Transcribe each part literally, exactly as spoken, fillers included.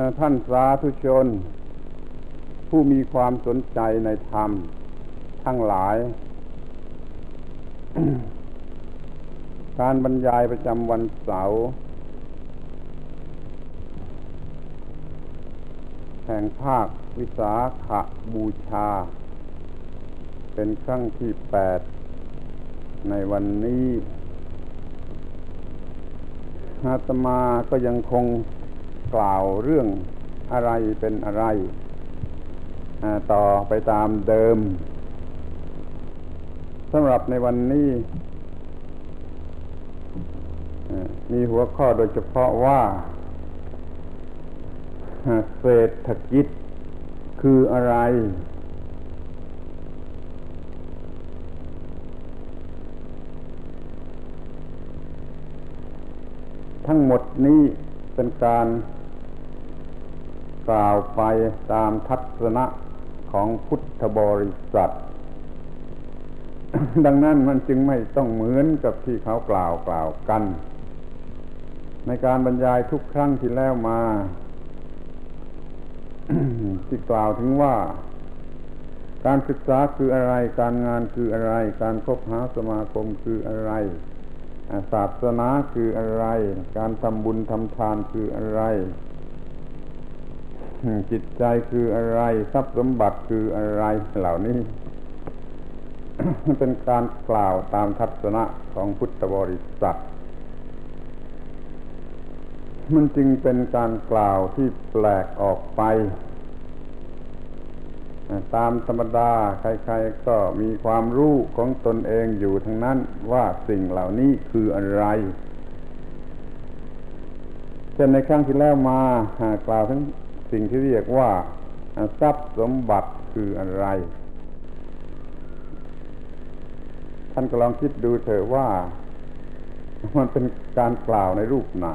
ท่านสาธุชนผู้มีความสนใจในธรรมทั้งหลาย การบรรยายประจำวันเสาร์แห่งภาควิสาขบูชาเป็นครั้งที่แปดในวันนี้อาตมาก็ยังคงกล่าวเรื่องอะไรเป็นอะไรต่อไปตามเดิมสำหรับในวันนี้มีหัวข้อโดยเฉพาะว่าเศรษฐกิจคืออะไรทั้งหมดนี้เป็นการกล่าวไปตามทัศนะของพุทธบริษัท ดังนั้นมันจึงไม่ต้องเหมือนกับที่เขากล่าวกล่าวกันในการบรรยายทุกครั้งที่แล้วมา ที่กล่าวถึงว่าการศึกษาคืออะไรการงานคืออะไรการคบหาสมาคมคืออะไรศาสนาคืออะไรการทำบุญทำทานคืออะไรจิตใจคืออะไรทรัพย์สมบัติคืออะไรเหล่านี้ เป็นการกล่าวตามทัศนะของพุทธบริษัทมันจึงเป็นการกล่าวที่แปลกออกไปตามธรรมดาใครๆก็มีความรู้ของตนเองอยู่ทั้งนั้นว่าสิ่งเหล่านี้คืออะไรเช่นในครั้งที่แล้วมากล่าวถึงสิ่งที่เรียกว่าทรัพย์สมบัติคืออะไรท่านก็ลองคิดดูเถอะว่ามันเป็นการกล่าวในรูปไหน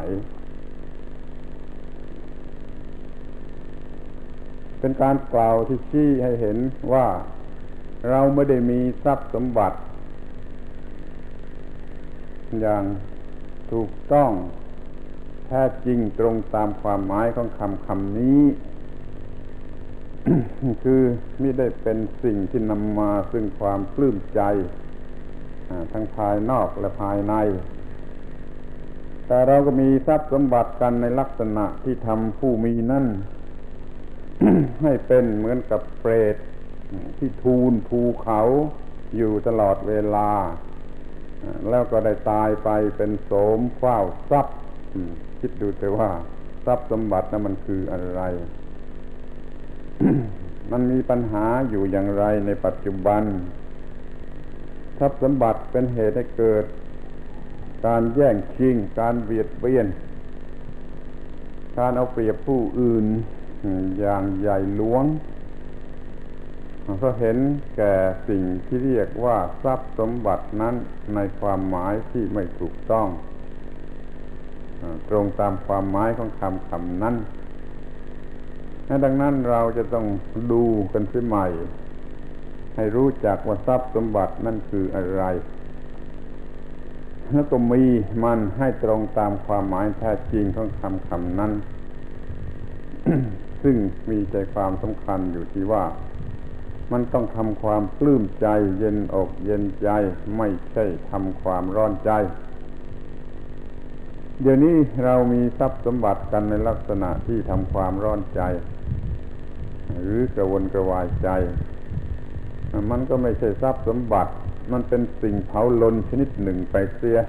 เป็นการกล่าวที่ชี้ให้เห็นว่าเราไม่ได้มีทรัพย์สมบัติอย่างถูกต้องแท้จริงตรงตามความหมายของคำคำนี้ คือไม่ได้เป็นสิ่งที่นำมาซึ่งความปลื้มใจทั้งภายนอกและภายในแต่เราก็มีทรัพย์สมบัติกันในลักษณะที่ทำผู้มีนั่น ให้เป็นเหมือนกับเปรตที่ทูลภูเขาอยู่ตลอดเวลาแล้วก็ได้ตายไปเป็นโสมเฝ้าทรัพย์คิดดูเถอะว่าทรัพย์สมบัตินั้นมันคืออะไร มันมีปัญหาอยู่อย่างไรในปัจจุบันทรัพย์สมบัติเป็นเหตุให้เกิดการแย่งชิงการเบียดเบียนการเอาเปรียบผู้อื่นอย่างใหญ่หลวงก็เห็นแก่สิ่งที่เรียกว่าทรัพย์สมบัตินั้นในความหมายที่ไม่ถูกต้องตรงตามความหมายของคำคำนั้นดังนั้นเราจะต้องดูกันเสียใหม่ให้รู้จักว่าทรัพย์สมบัตินั่นคืออะไรแล้วก็มีมันให้ตรงตามความหมายแท้จริงของคำคำนั้น ซึ่งมีใจความสำคัญอยู่ที่ว่ามันต้องทำความปลื้มใจเย็นอกเย็นใจไม่ใช่ทำความร้อนใจเดี๋ยวนี้เรามีทรัพย์สมบัติกันในลักษณะที่ทำความร้อนใจหรือกระวนกระวายใจมันก็ไม่ใช่ทรัพย์สมบัติมันเป็นสิ่งเผาลนชนิดหนึ่งไปเสีย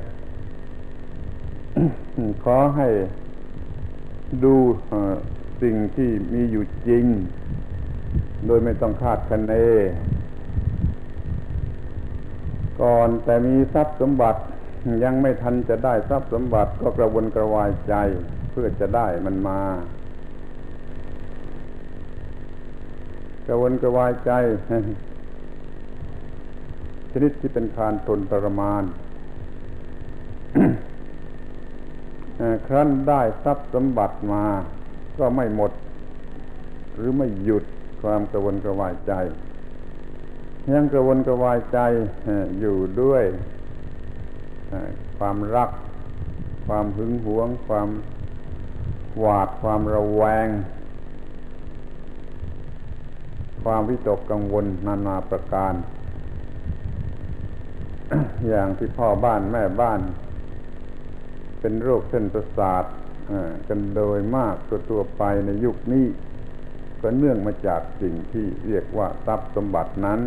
ขอให้ดูสิ่งที่มีอยู่จริงโดยไม่ต้องคาดคะเนก่อนแต่มีทรัพย์สมบัติยังไม่ทันจะได้ทรัพย์สมบัติก็กระวนกระวายใจเพื่อจะได้มันมากระวนกระวายใจ ชนิดที่เป็นการทนทรมาน ครั้นได้ทรัพย์สมบัติมาก็ไม่หมดหรือไม่หยุดความกระวนกระวายใจยังกระวนกระวายใจอยู่ด้วยความรักความหึงหวงความหวาดความระแวงความวิตกกังวลนานาประการ อย่างที่พ่อบ้านแม่บ้านเป็นโรคเส้นประสาทกันโดยมากตัวๆไปในยุคนี้ก็เนื่องมาจากสิ่งที่เรียกว่าทรัพย์สมบัตินั้น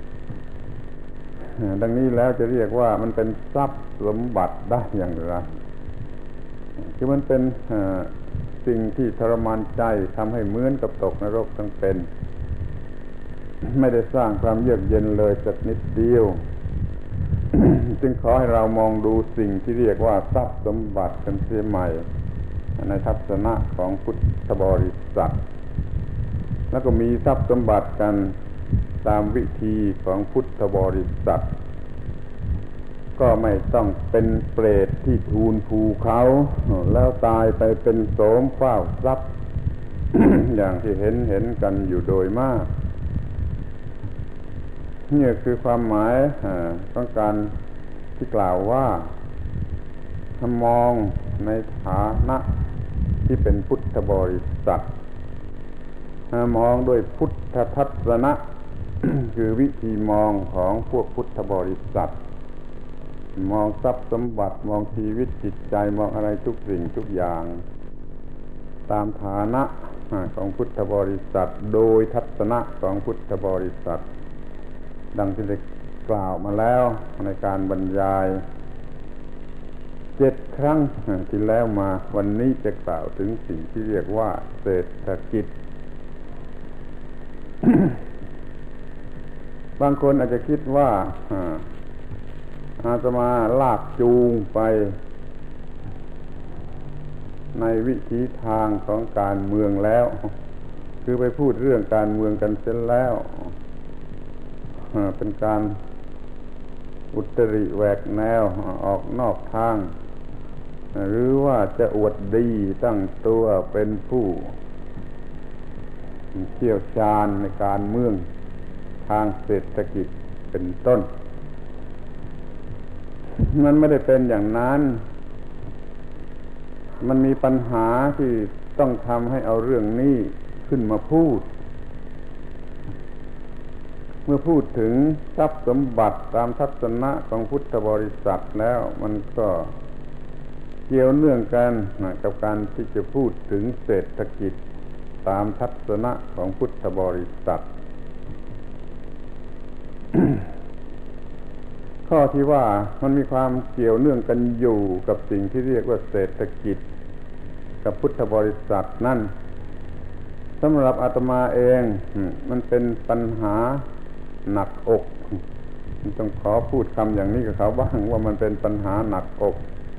ดังนี้แล้วจะเรียกว่ามันเป็นทรัพย์สมบัติได้อย่างไรคือมันเป็นสิ่งที่ทรมานใจทำให้เหมือนกับตกนรกทั้งเป็นไม่ได้สร้างความเยือกเย็นเลยสักนิดเดียว จึงขอให้เรามองดูสิ่งที่เรียกว่าทรัพย์สมบัติกันเสียใหม่ในทัศนะของพุทธบริษัทแล้วก็มีทรัพย์สมบัติกันตามวิธีของพุทธบริษัทก็ไม่ต้องเป็นเปรตที่ทูลภูเขาแล้วตายไปเป็นโสมเฝ้าทรัพย์ อย่างที่เห็นเห็นกันอยู่โดยมากนี่คือความหมายของการที่กล่าวว่าถ้ามองในฐานะที่เป็นพุทธบริษัทมองด้วยพุทธทัศนะ คือวิธีมองของพวกพุทธบริษัทมองทรัพย์สมบัติมองชีวิตจิตใจมองอะไรทุกสิ่งทุกอย่างตามฐานะของพุทธบริษัทโดยทัศนะของพุทธบริษัทดังที่ได้กล่าวมาแล้วในการบรรยายเจ็ดครั้งที่แล้วมาวันนี้จะกล่าวถึงสิ่งที่เรียกว่าเศรษฐกิจ บางคนอาจจะคิดว่าอาตมาลากจูงไปในวิถีทางของการเมืองแล้วคือไปพูดเรื่องการเมืองกันเสร็จแล้วเป็นการอุตริแหวกแนวออกนอกทางหรือว่าจะอวดดีตั้งตัวเป็นผู้เชี่ยวชาญในการเมืองทางเศรษฐกิจเป็นต้นมันไม่ได้เป็นอย่างนั้นมันมีปัญหาที่ต้องทำให้เอาเรื่องนี้ขึ้นมาพูดเมื่อพูดถึงทรัพย์สมบัติตามทัศนะของพุทธบริษัทแล้วมันก็เกี่ยวเนื่องกันกับการที่จะพูดถึงเศรษฐกิจตามทัศนะของพุทธบริษัท ข้อที่ว่ามันมีความเกี่ยวเนื่องกันอยู่กับสิ่งที่เรียกว่าเศรษฐกิจกับพุทธบริษัทนั่นสำหรับอาตมาเองมันเป็นปัญหาหนักอกต้องขอพูดคำอย่างนี้กับเขาบ้างว่ามันเป็นปัญหาหนักอก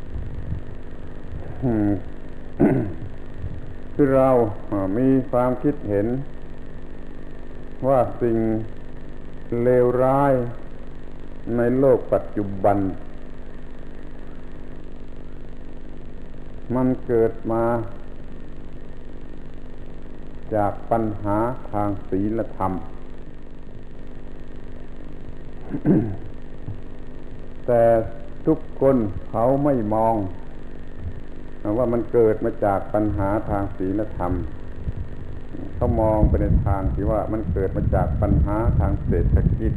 คือเรามีความคิดเห็นว่าสิ่งเลวร้ายในโลกปัจจุบันมันเกิดมาจากปัญหาทางศีลธรรม แต่ทุกคนเขาไม่มองว่ามันเกิดมาจากปัญหาทางศีลธรรมเขามองไปในทางที่ว่ามันเกิดมาจากปัญหาทางเศรษฐกิจ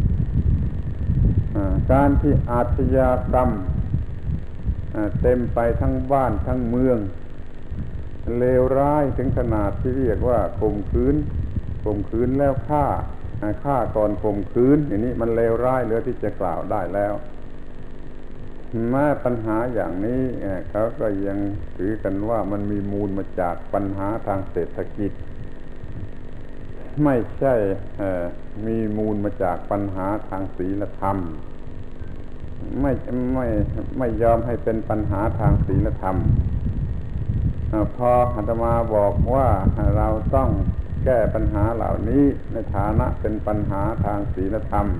การที่อาชญากรรมเต็มไปทั้งบ้านทั้งเมืองเลวร้ายถึงขนาดที่เรียกว่าข่มขืนข่มขืนแล้วฆ่าฆ่าก่อนข่มขืนอย่างนี้มันเลวร้ายเหลือที่จะกล่าวได้แล้วแม้ปัญหาอย่างนี้เขาก็ยังถือกันว่ามันมีมูลมาจากปัญหาทางเศรษฐกิจไม่ใช่มีมูลมาจากปัญหาทางศีลธรรมไม่ไม่ไม่ยอมให้เป็นปัญหาทางศีลธรรมพออาตมาบอกว่าเราต้องแก้ปัญหาเหล่านี้ในฐานะเป็นปัญหาทางศีลธรรม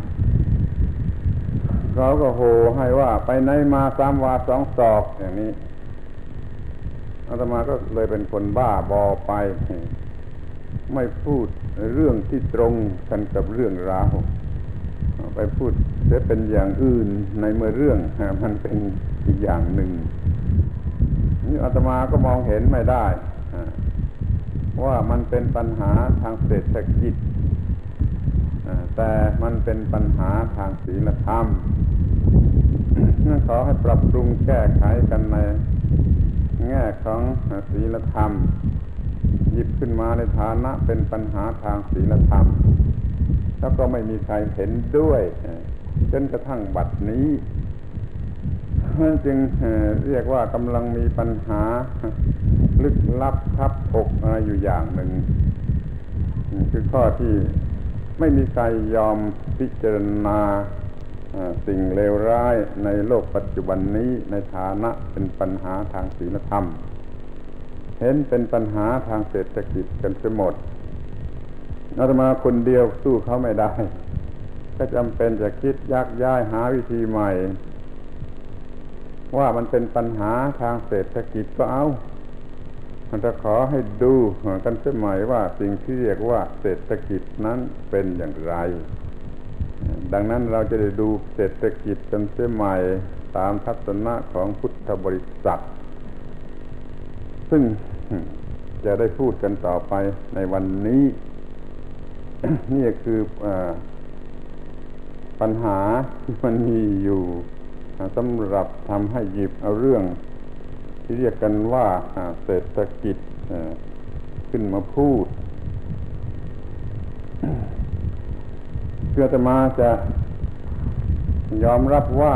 เขาก็โห่ให้ว่าไปไหนมาสามวาสองศอกอย่างนี้อาตมาก็เลยเป็นคนบ้าบอไปไม่พูดเรื่องที่ตรงกันกับเรื่องราวไปพูดเสียเป็นอย่างอื่นในเมื่อเรื่องมันเป็นอีกอย่างหนึ่งนี่อาตมาก็มองเห็นไม่ได้ว่ามันเป็นปัญหาทางเศรษฐกิจแต่มันเป็นปัญหาทางศีลธรรมนั่นขอให้ปรับปรุงแก้ไขกันในแง่ของศีลธรรมหยิบขึ้นมาในฐานะเป็นปัญหาทางศีลธรรมแล้วก็ไม่มีใครเห็นด้วยจนกระทั่งบัดนี้นั่นจึงเรียกว่ากำลังมีปัญหาลึกลับทับอกอะไรอยู่อย่างหนึ่งคือข้อที่ไม่มีใครยอมพิจารณาสิ่งเลวร้ายในโลกปัจจุบันนี้ในฐานะเป็นปัญหาทางศีลธรรมเห็นเป็นปัญหาทางเศรษฐกิจกันเสียหมดอาตมาคนเดียวสู้เขาไม่ได้ก็จำเป็นจะคิดยักย้ายหาวิธีใหม่ว่ามันเป็นปัญหาทางเศรษฐกิจก็เอามันจะขอให้ดูกันเสียใหม่ว่าสิ่งที่เรียกว่าเศรษฐกิจนั้นเป็นอย่างไรดังนั้นเราจะได้ดูเศรษฐกิจกันเสียใหม่ตามทัศนะของพุทธบริษัทซึ่งจะได้พูดกันต่อไปในวันนี้ นี่คือปัญหาที่มันมีอยู่สำหรับทำให้หยิบเอาเรื่องที่เรียกกันว่าเศรษฐกิจขึ้นมาพูดเพื่อจะมาจะยอมรับว่า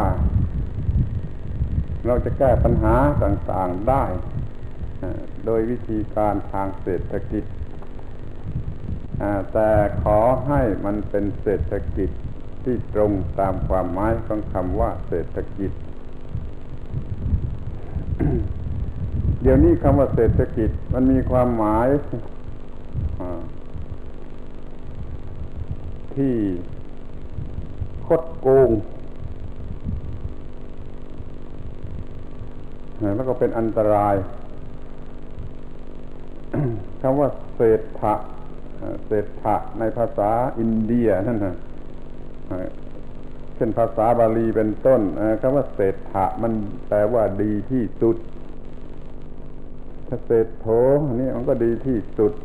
เราจะแก้ปัญหาต่างๆได้โดยวิธีการทางเศรษฐกิจแต่ขอให้มันเป็นเศรษฐกิจที่ตรงตามความหมายของคำว่าเศรษฐกิจ เดี๋ยวนี้คำว่าเศรษฐกิจมันมีความหมายที่คดโกงแล้วก็เป็นอันตรายคำว่าเศรษฐะเศรษฐะในภาษาอินเดียนั่นนะเช่นภาษาบาลีเป็นต้นคำว่าเศรษฐะมันแปลว่าดีที่สุดถ้าเศรษโธอันนี้มันก็ดีที่สุด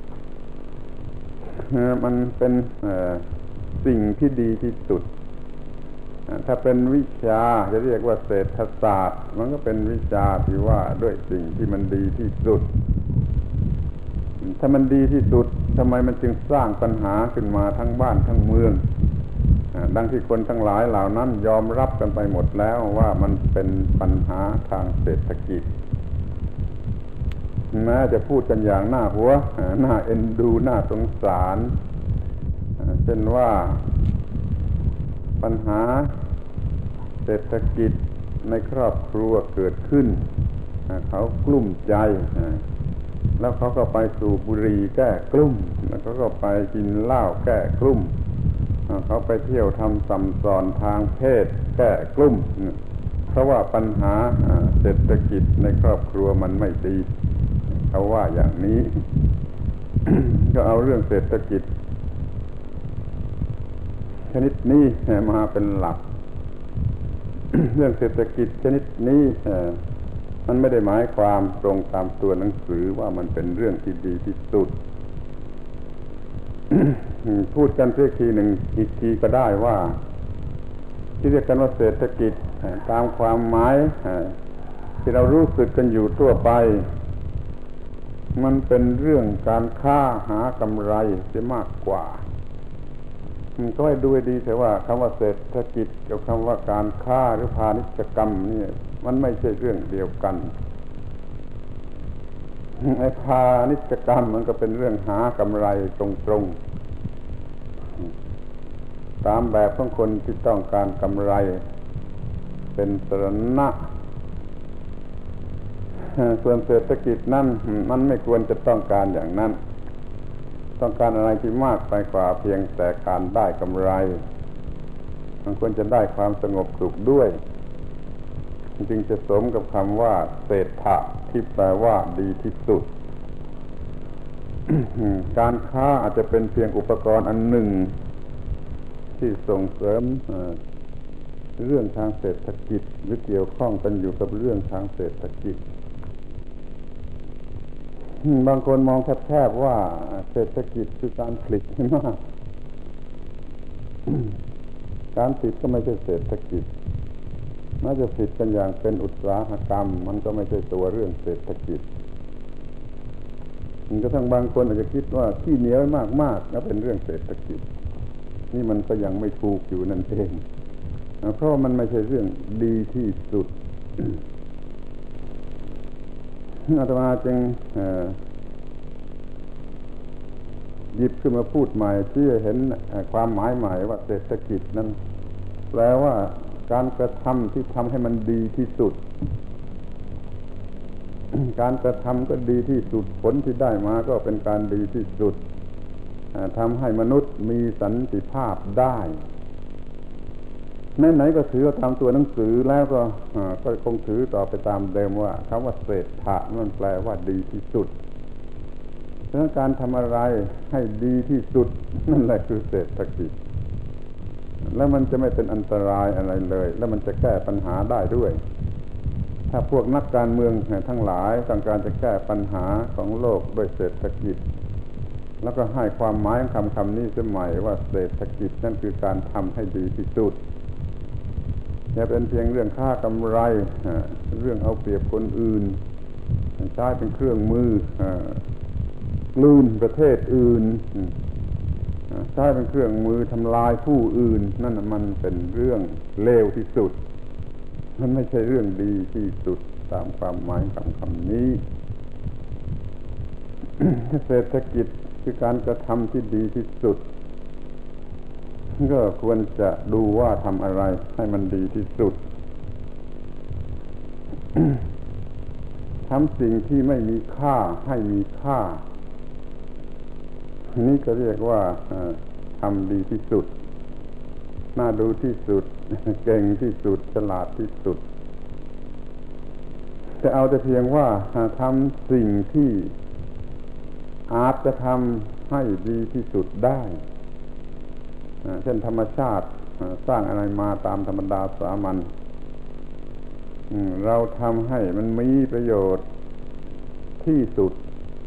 มันเป็นสิ่งที่ดีที่สุดถ้าเป็นวิชาจะเรียกว่าเศรษฐศาสตร์มันก็เป็นวิชาที่ว่าด้วยสิ่งที่มันดีที่สุดถ้ามันดีที่สุดทำไมมันจึงสร้างปัญหาขึ้นมาทั้งบ้านทั้งเมืองดังที่คนทั้งหลายเหล่านั้นยอมรับกันไปหมดแล้วว่ามันเป็นปัญหาทางเศรษฐกิจแม้จะพูดกันอย่างน่าหัวน่าเอ็นดูน่าสงสารเช่นว่าปัญหาเศรษฐกิจในครอบครัวเกิดขึ้นเขากลุ้มใจแล้วเขาก็ไปสูบบุหรี่แก้กลุ้มแล้วเขาก็ไปกินเหล้าแก้กลุ้มเขาไปเที่ยวทำสัมสอนทางเพศแก้กลุ้มเพราะว่าปัญหาเศรษฐกิจในครอบครัวมันไม่ดีเขาว่าอย่างนี้ ก็เอาเรื่องเศรษฐกิจชนิดนี้มาเป็นหลัก เรื่องเศรษฐกิจชนิดนี้มันไม่ได้หมายความตรงตามตัวหนังสือว่ามันเป็นเรื่องที่ดีที่สุด พูดกันเสียทีหนึ่งอีกทีก็ได้ว่าที่เรียกกันว่าเศรษฐกิจตามความหมายที่เรารู้สึกกันอยู่ทั่วไปมันเป็นเรื่องการค้าหากำไรเสียมากกว่ามันก็ให้ดูให้ดีแต่ว่าคำว่าเศรษฐกิจกับคำว่าการค้าหรือพาณิชยกรรมนี่มันไม่ใช่เรื่องเดียวกันไอ้พาณิชยกรรมมันก็เป็นเรื่องหากำไรตรงๆตามแบบของคนที่ต้องการกำไรเป็นสรณะส่วนเศรษฐกิจนั่นมันไม่ควรจะต้องการอย่างนั้นต้องการอะไรที่มากไปกว่าเพียงแต่การได้กำไรมันควรจะได้ความสงบสุขด้วยจึงจะสมกับคำว่าเศรษฐะที่แปลว่าดีที่สุด การค้าอาจจะเป็นเพียงอุปกรณ์อันหนึ่งที่ส่งเสริมเรื่องทางเศรษฐกิจหรือเกี่ยวข้องกันอยู่กับเรื่องทางเศรษฐกิจบางคนมองแคบๆว่าเศรษฐกิจคือการผลิตมากการผลิตก็ไม่ใช่เศรษฐกิจแม้จะผลิตกันอย่างเป็นอุตสาหกรรมมันก็ไม่ใช่ตัวเรื่องเศรษฐกิจมันก็ทั้งบางคนอาจจะคิดว่าที่เหนียวมากๆแล้วเป็นเรื่องเศรษฐกิจนี่มันก็ยังไม่ถูกอยู่นั่นเองเพราะมันไม่ใช่เรื่องดีที่สุดอาตมาจึงหยิบขึ้นมาพูดใหม่ที่เห็นความหมายใหม่ว่าเศรษฐกิจนั้นแปลว่าการกระทำที่ทำให้มันดีที่สุด การกระทำก็ดีที่สุดผลที่ได้มาก็เป็นการดีที่สุดทำให้มนุษย์มีสันติภาพได้ไหนๆก็ถือว่าตามตัวหนังสือแล้วก็ก็คงถือต่อไปตามเดิมว่าคำว่าเศรษฐะมันแปลว่าดีที่สุดเพราะการทำอะไรให้ดีที่สุดนั่นแหละคือเศรษฐกิจแล้วมันจะไม่เป็นอันตรายอะไรเลยแล้วมันจะแก้ปัญหาได้ด้วยถ้าพวกนักการเมืองทั้งหลายต้องการจะแก้ปัญหาของโลกด้วยเศรษฐกิจแล้วก็ให้ความหมายของคำคำนี้สมัยว่าเศรษฐกิจนั่นคือการทำให้ดีที่สุดอย่าเป็นเพียงเรื่องค่ากำไรเรื่องเอาเปรียบคนอื่นใช้เป็นเครื่องมือกลืนประเทศอื่นใช้เป็นเครื่องมือทำลายผู้อื่นนั่นมันเป็นเรื่องเลวที่สุดมันไม่ใช่เรื่องดีที่สุดตามความหมายคำคำนี้ เศรษฐกิจคือการกระทำที่ดีที่สุดก็ควรจะดูว่าทำอะไรให้มันดีที่สุด ทำสิ่งที่ไม่มีค่าให้มีค่านี่ก็เรียกว่าทำดีที่สุดน่าดูที่สุดเก่งที่สุดฉลาดที่สุดแต่เอาแต่เพียงว่าทำสิ่งที่อาจจะทำให้ดีที่สุดได้เช่นธรรมชาติสร้างอะไรมาตามธรรมดาสามัญเราทำให้มันมีประโยชน์ที่สุด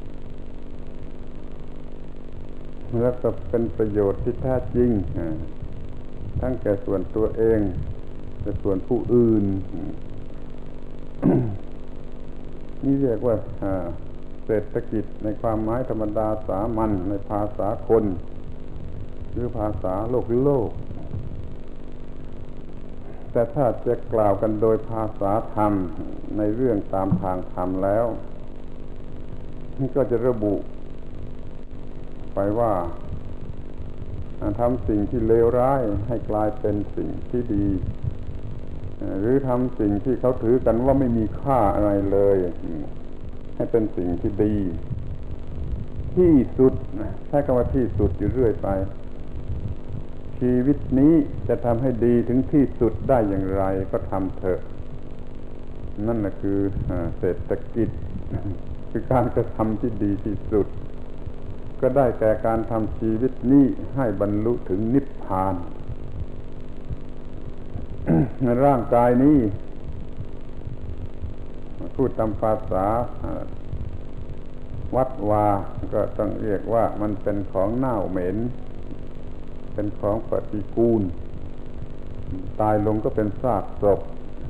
แล้วก็เป็นประโยชน์ที่แท้จริงทั้งแก่ส่วนตัวเองและส่วนผู้อื่น นี่เรียกว่าเศรษฐกิจในความหมายธรรมดาสามัญในภาษาคนหรือภาษาโลกโลกแต่ถ้าจะกล่าวกันโดยภาษาธรรมในเรื่องตามทางธรรมแล้วก็จะระบุไปว่าทำสิ่งที่เลวร้ายให้กลายเป็นสิ่งที่ดีหรือทำสิ่งที่เขาถือกันว่าไม่มีค่าอะไรเลยให้เป็นสิ่งที่ดีที่สุดใช้คำว่าที่สุดอยู่เรื่อยไปชีวิตนี้จะทำให้ดีถึงที่สุดได้อย่างไรก็ทำเถอะนั่นแหละคือเศรษฐกิจคือการกระทำที่ดีที่สุดก็ได้แก่การทำชีวิตนี้ให้บรรลุถึงนิพพาน ในร่างกายนี้พูดตามภาษาวัดวาก็ต้องเรียกว่ามันเป็นของเน่าเหม็นเป็นของปฏิกูลตายลงก็เป็นซากศพ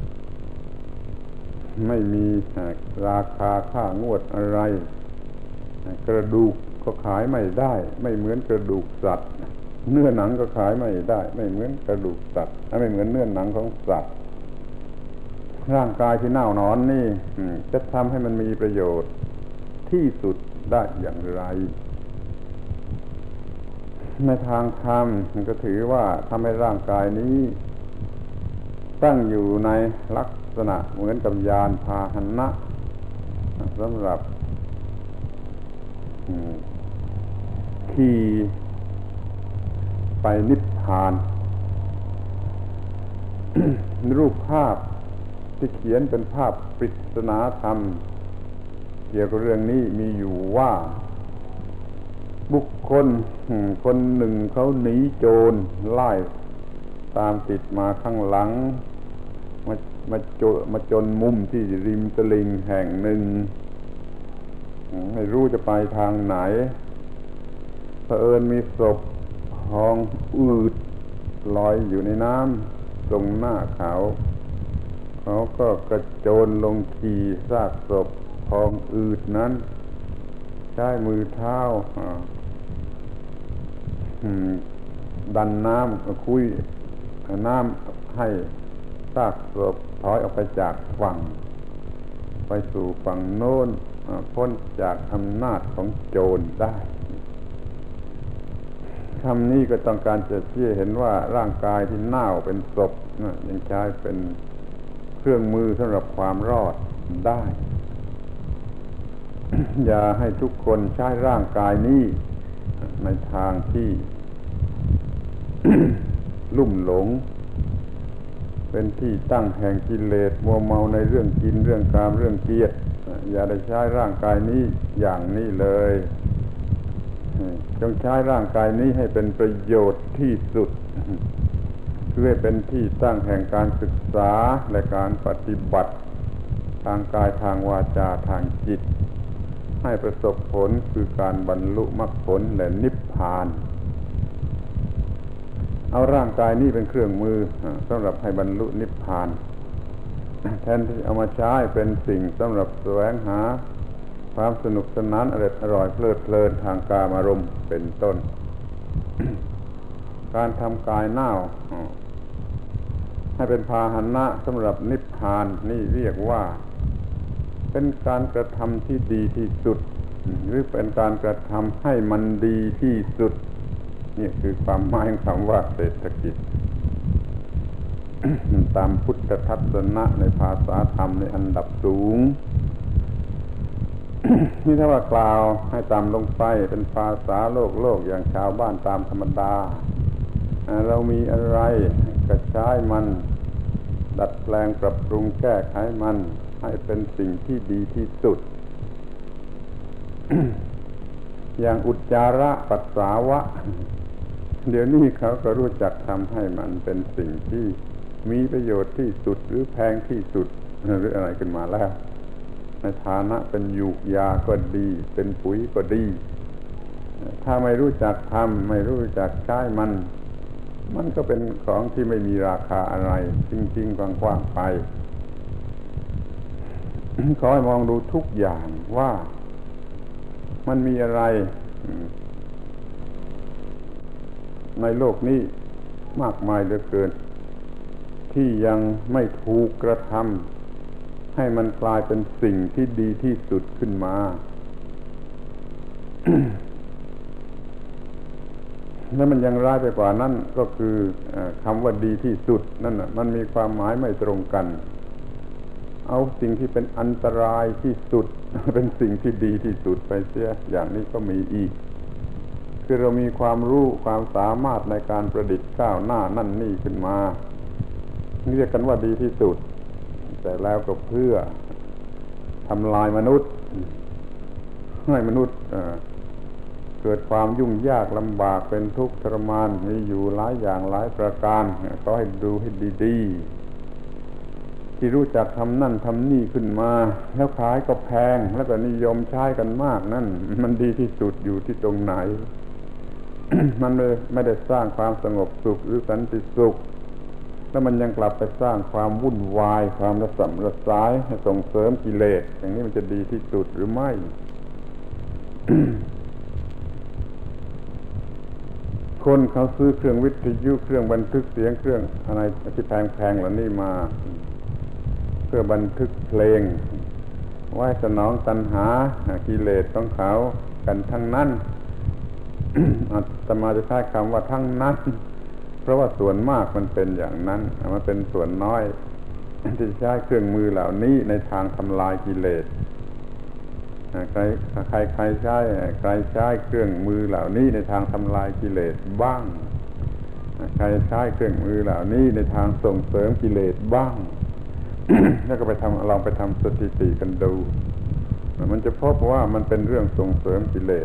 ไม่มีราคาค่างวดอะไรกระดูกก็ขายไม่ได้ไม่เหมือนกระดูกสัตว์เนื้อหนังก็ขายไม่ได้ไม่เหมือนกระดูกสัตว์ไม่เหมือนเนื้อหนังของสัตว์ร่างกายที่เน่าหนอนนี่จะทำให้มันมีประโยชน์ที่สุดได้อย่างไรในทางธรรมมันก็ถือว่าทำให้ร่างกายนี้ตั้งอยู่ในลักษณะเหมือนกับยานพาหนะสำหรับขี่ไปนิพพาน รูปภาพที่เขียนเป็นภาพปริศนาธรรมเกี่ยวกับเรื่องนี้มีอยู่ว่าบุคคลคนหนึ่งเขาหนีโจรไล่ตามติดมาข้างหลังมามาโจมาจนมุมที่ริมตลิ่งแห่งหนึ่งไม่รู้จะไปทางไหนเผอิญมีศพทองอืดลอยอยู่ในน้ำตรงหน้าเขาเขาก็กระโจนลงขี่ซากศพทองอืดนั้นใช้มือเท้าดันน้ำคุยน้ำให้ซากศพถอยออกไปจากฝั่งไปสู่ฝั่งโน้นพ้นจากอำนาจของโจรได้คำนี้ก็ต้องการจะชี้เห็นว่าร่างกายที่เน่าเป็นศพนะยังใช้เป็นเครื่องมือสำหรับความรอดได้ อย่าให้ทุกคนใช้ร่างกายนี้ในทางที่ ลุ่มหลงเป็นที่ตั้งแห่งกิเลสมัวเมาในเรื่องกินเรื่องกามเรื่องเกียรติอย่าได้ใช้ร่างกายนี้อย่างนี้เลยจงใช้ร่างกายนี้ให้เป็นประโยชน์ที่สุดเพื่อเป็นที่ตั้งแห่งการศึกษาและการปฏิบัติทางกายทางวาจาทางจิตให้ประสบผลคือการบรรลุมรรคผลและนิพพานเอาร่างกายนี้เป็นเครื่องมือสำหรับให้บรรลุนิพพานแทนที่เอามาใช้เป็นสิ่งสำหรับแสวงหาความสนุกสนานอร่อยอร่อยเพลิดเพลินทางกามารมณ์เป็นต้น การทำกายเน่าให้เป็นพาหนะสำหรับนิพพานนี่เรียกว่าเป็นการกระทำที่ดีที่สุดหรือเป็นการกระทำให้มันดีที่สุดนี่คือความหมายของคำว่าเศรษฐกิจ ตามพุทธทัศนะในภาษาธรรมในอันดับสูง นี่ถ้าว่ากล่าวให้ตามลงไปเป็นภาษาโลกโลกอย่างชาวบ้านตามธรรมดาเรามีอะไรก็ใช้มันดัดแปลงปรับปรุงแก้ไขมันให้เป็นสิ่งที่ดีที่สุด อย่างอุจจาระปัสสาวะเดี๋ยวนี้เขาก็รู้จักทำให้มันเป็นสิ่งที่มีประโยชน์ที่สุดหรือแพงที่สุดหรืออะไรขึ้นมาแล้วในฐานะเป็นยูกยาก็ดีเป็นปุ๋ยก็ดีถ้าไม่รู้จักทำไม่รู้จักใช้มันมันก็เป็นของที่ไม่มีราคาอะไรจริงๆกว้างๆไป ขอให้มองดูทุกอย่างว่ามันมีอะไรในโลกนี้มากมายเหลือเกินที่ยังไม่ถูกกระทำให้มันกลายเป็นสิ่งที่ดีที่สุดขึ้นมา แล้วมันยังร้ายไปกว่านั้นก็คือคำว่าดีที่สุดนั่นน่ะมันมีความหมายไม่ตรงกันเอาสิ่งที่เป็นอันตรายที่สุดเป็นสิ่งที่ดีที่สุดไปเสียอย่างนี้ก็มีอีกคือเรามีความรู้ความสามารถในการประดิษฐ์ก้าวหน้านั่นนี่ขึ้นมาเรียกกันว่าดีที่สุดแต่แล้วก็เพื่อทำลายมนุษย์ให้มนุษย์เกิดความยุ่งยากลำบากเป็นทุกข์ทรมานมีอยู่หลายอย่างหลายประการก็ให้ดูให้ดีๆที่รู้จักทำนั่นทำนี่ขึ้นมาแล้วขายก็แพงแล้วก็นิยมใช้กันมากนั่นมันดีที่สุดอยู่ที่ตรงไหน มันไม่ได้สร้างความสงบสุขหรือสันติสุขแล้วมันยังกลับไปสร้างความวุ่นวายความระสำระสายให้ส่งเสริมกิเลสอย่างนี้มันจะดีที่สุดหรือไม่ คนเขาซื้อเครื่องวิทยุเครื่องบันทึกเสียงเครื่องอะไรที่แพงๆเหล่านี้มาเพื่อบันทึกเพลงไว้สนองตัณหากิเลสของเขากันทั้งนั้น อาตมาจะใช้คำว่าทั้งนั้นเพราะว่าส่วนมากมันเป็นอย่างนั้นมันเป็นส่วนน้อยที่ใช้เครื่องมือเหล่านี้ในทางทำลายกิเลสใครใครใครใช้ใครใช้เครื่องมือเหล่านี้ในทางทำลายกิเลสบ้างใครใช้เครื่องมือเหล่านี้ในทางส่งเสริมกิเลสบ้าง แล้วก็ไปทำลองไปทำสถิติกันดูมันจะพบว่ามันเป็นเรื่องส่งเสริมกิเลส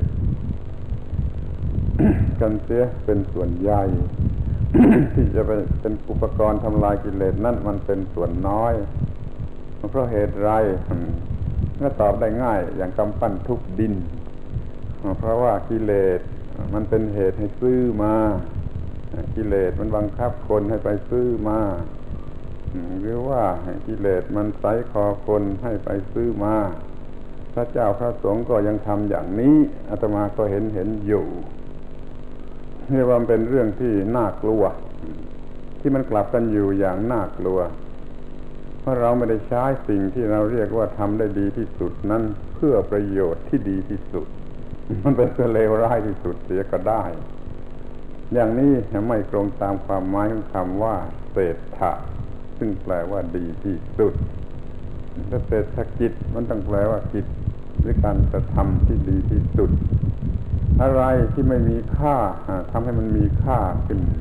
กันเสียเป็นส่วนใหญ่ ที่จะไปเป็นอุปกรณ์ทำลายกิเลสนั่นมันเป็นส่วนน้อยเพราะเหตุไรก็ตอบได้ง่ายอย่างกำปั้นทุบดินเพราะว่ากิเลสมันเป็นเหตุให้ซื้อมากิเลสมันบังคับคนให้ไปซื้อมาหรือว่ากิเลสมันไสคอคนให้ไปซื้อมาพระเจ้าพระสงฆ์ก็ยังทำอย่างนี้อาตมาก็เห็นเห็นอยู่เรียกว่าเป็นเรื่องที่น่ากลัวที่มันกลับกันอยู่อย่างน่ากลัวเพราะเราไม่ได้ใช้สิ่งที่เราเรียกว่าทำได้ดีที่สุดนั้นเพื่อประโยชน์ที่ดีที่สุดมันเป็นเพื่อเลวร้ายที่สุดเสียก็ได้อย่างนี้ไม่ตรงตามความหมายของคำว่าเศรษฐะซึ่งแปลว่าดีที่สุดถ้าเศรษฐกิจมันต้องแปลว่ากิจหรือการกระทำที่ดีที่สุดอะไรที่ไม่มีค่าทำให้มันมีค่าขึ้นมา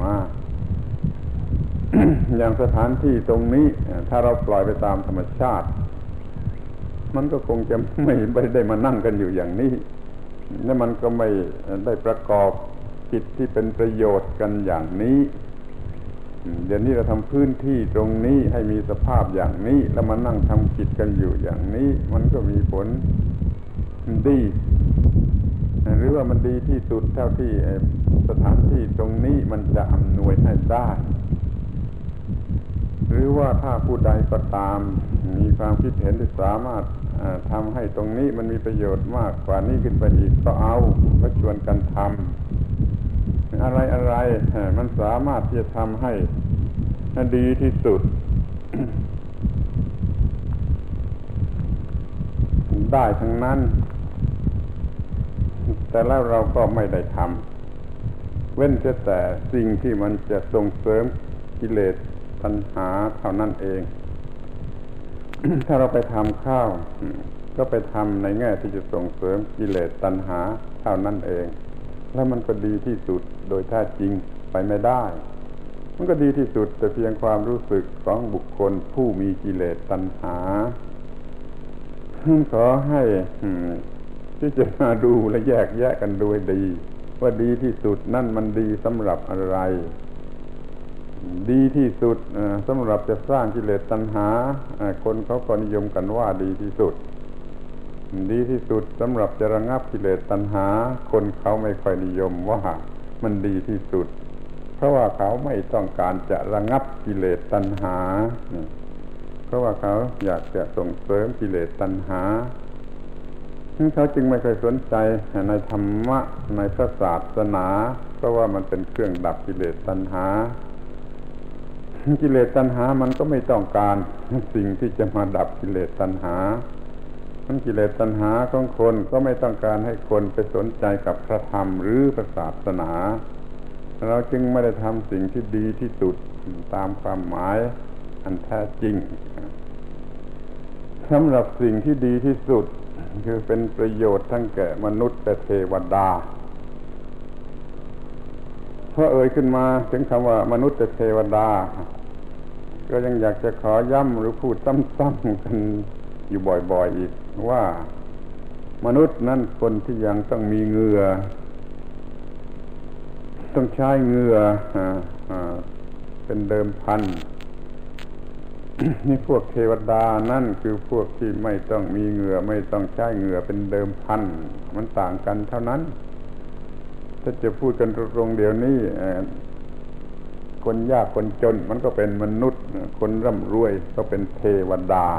อย่างสถานที่ตรงนี้ถ้าเราปล่อยไปตามธรรมชาติมันก็คงจะไม่ได้มานั่งกันอยู่อย่างนี้และมันก็ไม่ได้ประกอบกิจที่เป็นประโยชน์กันอย่างนี้เดี๋ยวนี้เราทำพื้นที่ตรงนี้ให้มีสภาพอย่างนี้แล้วมานั่งทำกิจกันอยู่อย่างนี้มันก็มีผลดีหรือว่ามันดีที่สุดเท่าที่สถานที่ตรงนี้มันจะอำนวยให้ได้หรือว่าถ้าผู้ใดก็ตามมีความคิดเห็นที่สามารถทำให้ตรงนี้มันมีประโยชน์มากกว่านี้ขึ้นไปอีกก็เอาก็ชวนกันทำอะไรอะไรมันสามารถที่จะทำให้ดีที่สุด ได้ทั้งนั้นแต่แล้วเราก็ไม่ได้ทำเว้นแต่สิ่งที่มันจะส่งเสริมกิเลสตัณหาเท่านั้นเอง ถ้าเราไปทำข้าวก็ไปทำในแง่ที่จะส่งเสริมกิเลสตัณหาเท่านั้นเองแล้วมันก็ดีที่สุดโดยแท้จริงไปไม่ได้มันก็ดีที่สุดแต่เพียงความรู้สึกของบุคคลผู้มีกิเลสตัณหาขอให้ที่จะมาดูและแยกแยะกันดูให้ดีว่าดีที่สุดนั่นมันดีสำหรับอะไรดีที่สุดสำหรับจะสร้างกิเลสตัณหาคนเขาก็นิยมกันว่าดีที่สุดดีที่สุดสำหรับจะระงับกิเลสตัณหาคนเขาไม่ค่อยนิยมว่ามันดีที่สุดเพราะว่าเขาไม่ต้องการจะระงับกิเลสตัณหาเพราะว่าเขาอยากจะส่งเสริมกิเลสตัณหาเขาจึงไม่เคยสนใจในธรรมะในพระศาสนาเพราะว่ามันเป็นเครื่องดับกิเลสตัณหากิเลสตัณหามันก็ไม่ต้องการสิ่งที่จะมาดับกิเลสตัณหามันกิเลสตัณหาของคนก็ไม่ต้องการให้คนไปสนใจกับพระธรรมหรือพระศาสนาเราจึงไม่ได้ทำสิ่งที่ดีที่สุดตามความหมายอันแท้จริงสำหรับสิ่งที่ดีที่สุดคือเป็นประโยชน์ทั้งแก่มนุษย์และเทวดาเพราะเอ่ยขึ้นมาถึงคำว่ามนุษย์และเทวดาก็ยังอยากจะขอย้ำหรือพูดซ้ำๆกันอยู่บ่อยๆอีกว่ามนุษย์นั่นคนที่ยังต้องมีเหงื่อต้องใช้เหงื่อเป็นเดิมพัน นี่พวกเทวดานั่นคือพวกที่ไม่ต้องมีเหงื่อไม่ต้องใช้เหงื่อเป็นเดิมพันมันต่างกันเท่านั้นถ้าจะพูดกันตรงๆเดี๋ยวนี้คนยากคนจนมันก็เป็นมนุษย์คนร่ำรวยก็เป็นเทวดา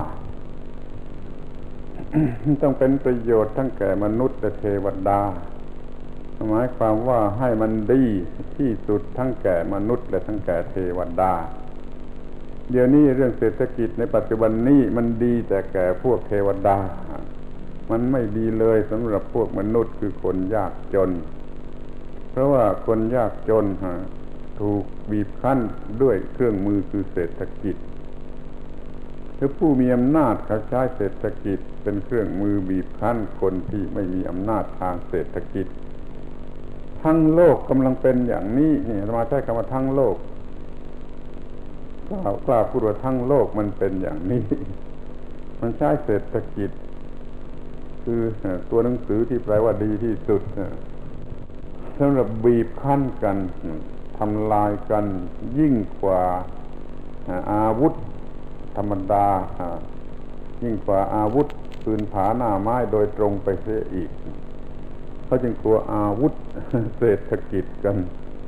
ต้องเป็นประโยชน์ทั้งแก่มนุษย์และเทวดาหมายความว่าให้มันดีที่สุดทั้งแก่มนุษย์และทั้งแก่เทวดาเดี๋ยวนี้เรื่องเศรษฐกิจในปัจจุบันนี้มันดีแต่แก่พวกเทวดามันไม่ดีเลยสำหรับพวกมนุษย์คือคนยากจนเพราะว่าคนยากจนถูกบีบคั้นด้วยเครื่องมือคือเศรษฐกิจหรือผู้มีอำนาจเขาใช้เศรษฐกิจเป็นเครื่องมือบีบคั้นคนที่ไม่มีอำนาจทางเศรษฐกิจทั้งโลกกำลังเป็นอย่างนี้นี่มาใช้คำว่าทั้งโลกกล่าวกล่าวพูดว่าทั้งโลกมันเป็นอย่างนี้มันใช้เศรษฐกิจคือตัวหนังสือที่แปลว่าดีที่สุดสำหรับบีบคั้นกันทำลายกันยิ่งกว่าอาวุธธรรมดายิ่งกว่าอาวุธปืนผาหน้าไม้โดยตรงไปเสียอีกเขาจึงกลัวอาวุธเศรษฐกิจกัน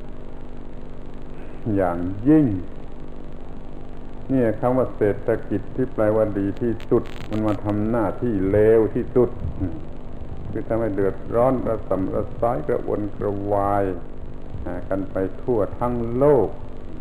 อย่างยิ่งนี่คำว่าเศรษฐกิจที่แปลว่าดีที่สุดมันมาทำหน้าที่เลวที่สุดคือทำให้เดือดร้อนระสำระสายกระวนกระวายกันไปทั่วทั้งโลก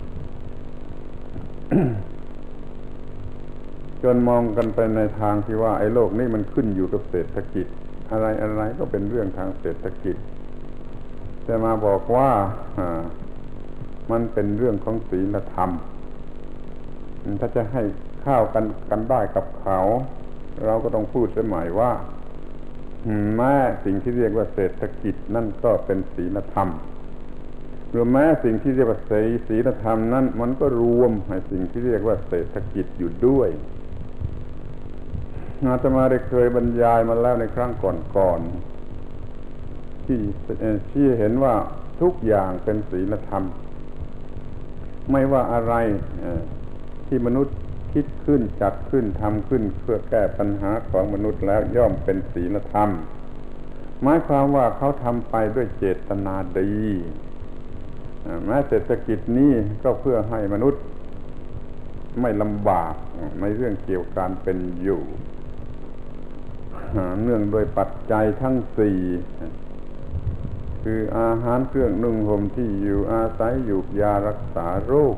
จนมองกันไปในทางที่ว่าไอ้โลกนี้มันขึ้นอยู่กับเศรษฐกิจอะไรอะไรก็เป็นเรื่องทางเศรษฐกิจแต่มาบอกว่ามันเป็นเรื่องของศีลธรรมถ้าจะให้เข้ากันกันได้กับเขาเราก็ต้องพูดเสียใหม่ว่าแม้สิ่งที่เรียกว่าเศรษฐกิจนั่นก็เป็นศีลธรรมหรือแม้สิ่งที่เรียกว่าศีลธรรมนั้นมันก็รวมในสิ่งที่เรียกว่าเศรษฐกิจอยู่ด้วยอาตมาได้เคยบรรยายมาแล้วในครั้งก่อนๆที่ชี้เห็นว่าทุกอย่างเป็นศีลธรรมไม่ว่าอะไรที่มนุษย์คิดขึ้นจัดขึ้นทำขึ้นเพื่อแก้ปัญหาของมนุษย์แล้วย่อมเป็นศีลธรรมหมายความว่าเขาทำไปด้วยเจตนาดีแม้เศรษฐกิจนี้ก็เพื่อให้มนุษย์ไม่ลำบากในเรื่องเกี่ยวกับการเป็นอยู่เนื่องโดยปัจจัยทั้งสี่คืออาหารเครื่องนุ่งห่มที่อยู่อาศัยยูกยารักษาโรค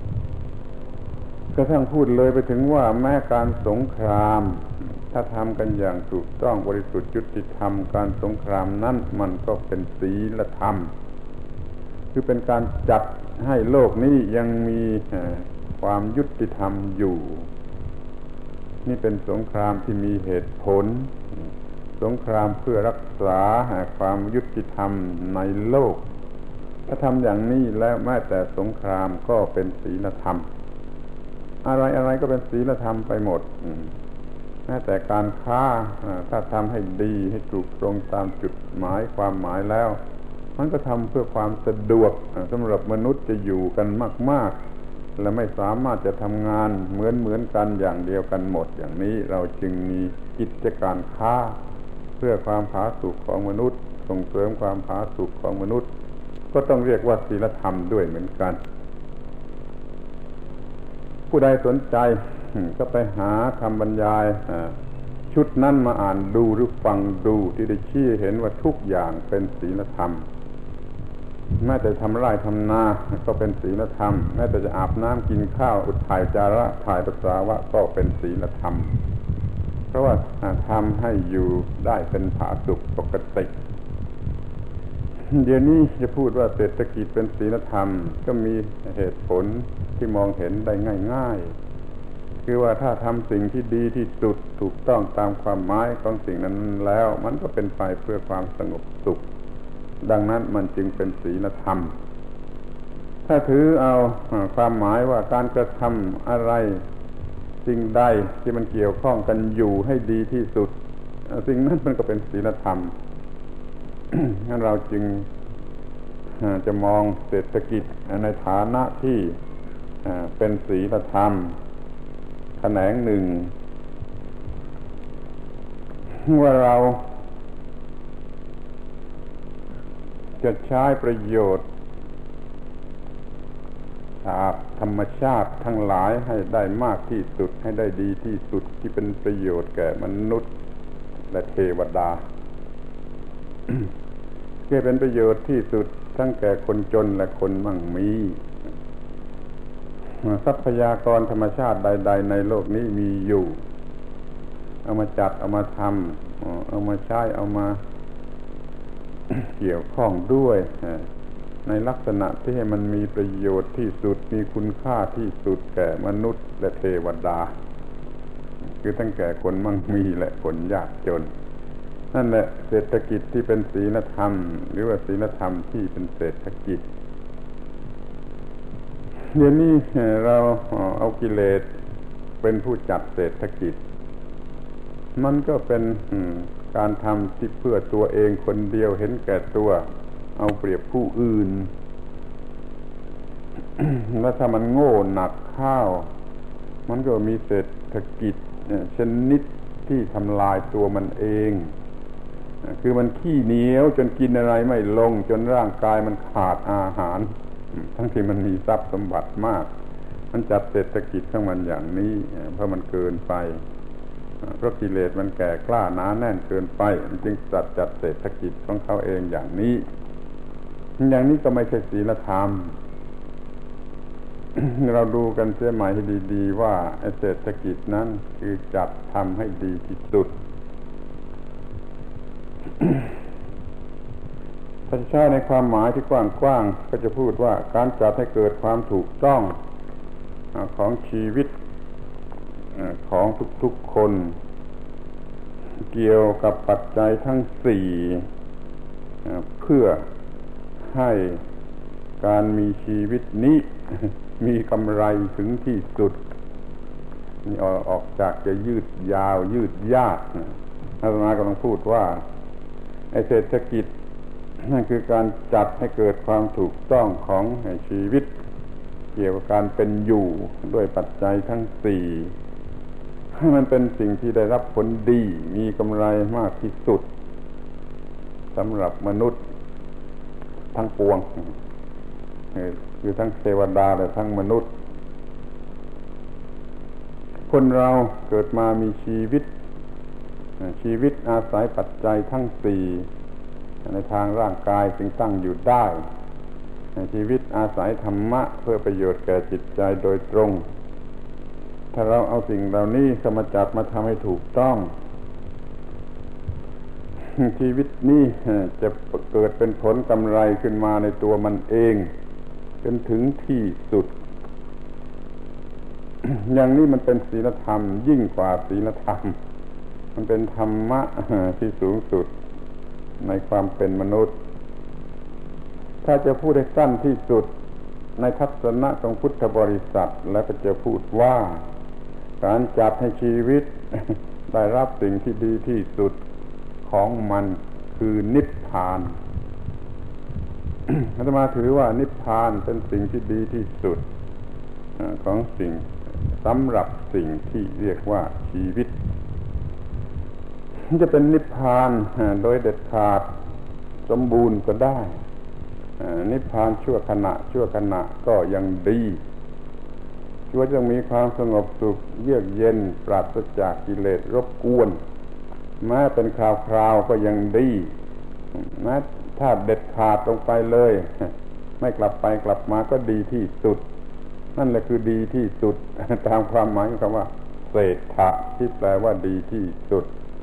กระทั่งพูดเลยไปถึงว่าแม้การสงครามถ้าทำกันอย่างถูกต้องบริสุทธิ์ยุติธรรมการสงครามนั้นมันก็เป็นศีลธรรมคือเป็นการจัดให้โลกนี้ยังมีความยุติธรรมอยู่นี่เป็นสงครามที่มีเหตุผลสงครามเพื่อรักษาความยุติธรรมในโลกถ้าทำอย่างนี้แล้วแม้แต่สงครามก็เป็นศีลธรรมอะไรอะไรก็เป็นศีลธรรมไปหมดแม้แต่การค้าถ้าทำให้ดีให้ถูกตรงตามจุดหมายความหมายแล้วมันก็ทำเพื่อความสะดวกสำหรับมนุษย์จะอยู่กันมากๆและไม่สามารถจะทำงานเหมือนเหมือนกันอย่างเดียวกันหมดอย่างนี้เราจึงมีกิจการค้าเพื่อความผาสุกของมนุษย์ส่งเสริมความผาสุกของมนุษย์ก็ต้องเรียกว่าศีลธรรมด้วยเหมือนกันผู้ใดสนใจก็ไปหาคำบรรยายชุดนั้นมาอ่านดูหรือฟังดูที่ได้ชี้เห็นว่าทุกอย่างเป็นศีลธรรมแม้แต่ทำไร่ทำนาก็เป็นศีลธรรมแม้แต่จะอาบน้ำกินข้าวอุทถ่ายจาระถ่ายปัสสาวะก็เป็นศีลธรรมเพราะว่าทำให้อยู่ได้เป็นผาสุกปกติเดี๋ยวนี้จะพูดว่าเศรษฐกิจเป็นศีลธรรมก็มีเหตุผลที่มองเห็นได้ง่ายๆคือว่าถ้าทำสิ่งที่ดีที่สุดถูกต้องตามความหมายของสิ่งนั้นแล้วมันก็เป็นไปเพื่อความสงบสุขดังนั้นมันจึงเป็นศีลธรรมถ้าถือเอาความหมายว่าการกระทำอะไรสิ่งใดที่มันเกี่ยวข้องกันอยู่ให้ดีที่สุดสิ่งนั้นมันก็เป็นศีลธรรม งั้นเราจึงจะมองเศรษฐกิจในฐานะที่เป็นศีลธรรมแขนงหนึ่งว่าเราจะใช้ประโยชน์จากธรรมชาติทั้งหลายให้ได้มากที่สุดให้ได้ดีที่สุดที่เป็นประโยชน์แก่มนุษย์และเทวดา เพื่อเป็นประโยชน์ที่สุดทั้งแก่คนจนและคนมั่งมีทรัพยากรธรรมชาติใดๆในโลกนี้มีอยู่เอามาจัดเอามาทำเอามาใช้เอามา เกี่ยวข้องด้วยในลักษณะที่ให้มันมีประโยชน์ที่สุดมีคุณค่าที่สุดแก่มนุษย์และเทวดาคือทั้งแก่คนมั่งมีและคนยากจนนั่นแหละเศรษฐกิจที่เป็นศีลธรรมหรือว่าศีลธรรมที่เป็นเศรษฐกิจเดี๋ยวนี้เราเอากิเลสเป็นผู้จัดเศรษฐกิจมันก็เป็นการทำที่เพื่อตัวเองคนเดียวเห็นแก่ตัวเอาเปรียบผู้อื่น แล้วถ้ามันโง่หนักข้าวมันก็มีเศรษฐกิจชนิดที่ทำลายตัวมันเองคือมันขี้เหนียวจนกินอะไรไม่ลงจนร่างกายมันขาดอาหารทั้งที่มันมีทรัพย์สมบัติมากมันจัดเศรษฐกิจของมันอย่างนี้เพราะมันเกินไปเพราะกิเลสมันแก่กล้าหนาแน่นเกินไปมันจึงจัดจัดเศรษฐกิจของเขาเองอย่างนี้อย่างนี้ก็ไม่ใช่ศีลธรรม เราดูกันเสียใหม่ให้ดีๆว่าเศรษฐกิจนั้นคือจัดทำให้ดีที่สุด ถ้าใช้ในความหมายที่กว้างๆก็จะพูดว่าการจัดให้เกิดความถูกต้องของชีวิตของทุกๆคนเกี่ยวกับปัจจัยทั้งสี่เพื่อให้การมีชีวิตนี้มีกำไรถึงที่สุดนี่ออกจากจะยืดยาวยืดยาดอาตมากำลังพูดว่าไอ้เศรษฐกิจนั่นคือการจัดให้เกิดความถูกต้องของชีวิตเกี่ยวกับการเป็นอยู่ด้วยปัจจัยทั้งสี่ให้มันเป็นสิ่งที่ได้รับผลดีมีกำไรมากที่สุดสำหรับมนุษย์ทั้งปวงคือทั้งเทวดาและทั้งมนุษย์คนเราเกิดมามีชีวิตชีวิตอาศัยปัจจัยทั้งสี่ในทางร่างกายจึงตั้งอยู่ได้ชีวิตอาศัยธรรมะเพื่อประโยชน์แก่จิตใจโดยตรงถ้าเราเอาสิ่งเหล่านี้เข้ามาจัดมาทำให้ถูกต้องชีวิตนี้จะเกิดเป็นผลกำไรขึ้นมาในตัวมันเองจนถึงที่สุด อย่างนี้มันเป็นศีลธรรมยิ่งกว่าศีลธรรมมันเป็นธรรมะที่สูงสุดในความเป็นมนุษย์ถ้าจะพูดให้สั้นที่สุดในทัศนะของพุทธบริษัทแล้วก็จะพูดว่าการจัดให้ชีวิตได้รับสิ่งที่ดีที่สุดของมันคือนิพพาน อาตมาถือว่านิพพานเป็นสิ่งที่ดีที่สุดของสิ่งสำหรับสิ่งที่เรียกว่าชีวิตจะเป็นนิพพานโดยเด็ดขาดสมบูรณ์ก็ได้นิพพานชั่วขณะชั่วขณะก็ยังดีชั่วจะมีความสงบสุขเยือกเย็นปราศจากกิเลสรบกวนแม้เป็นคราวๆก็ยังดีแม้ถ้าเด็ดขาดลงไปเลยไม่กลับไปกลับมาก็ดีที่สุดนั่นแหละคือดีที่สุดตามความหมายของคำว่าเศรษฐะที่แปลว่าดีที่สุด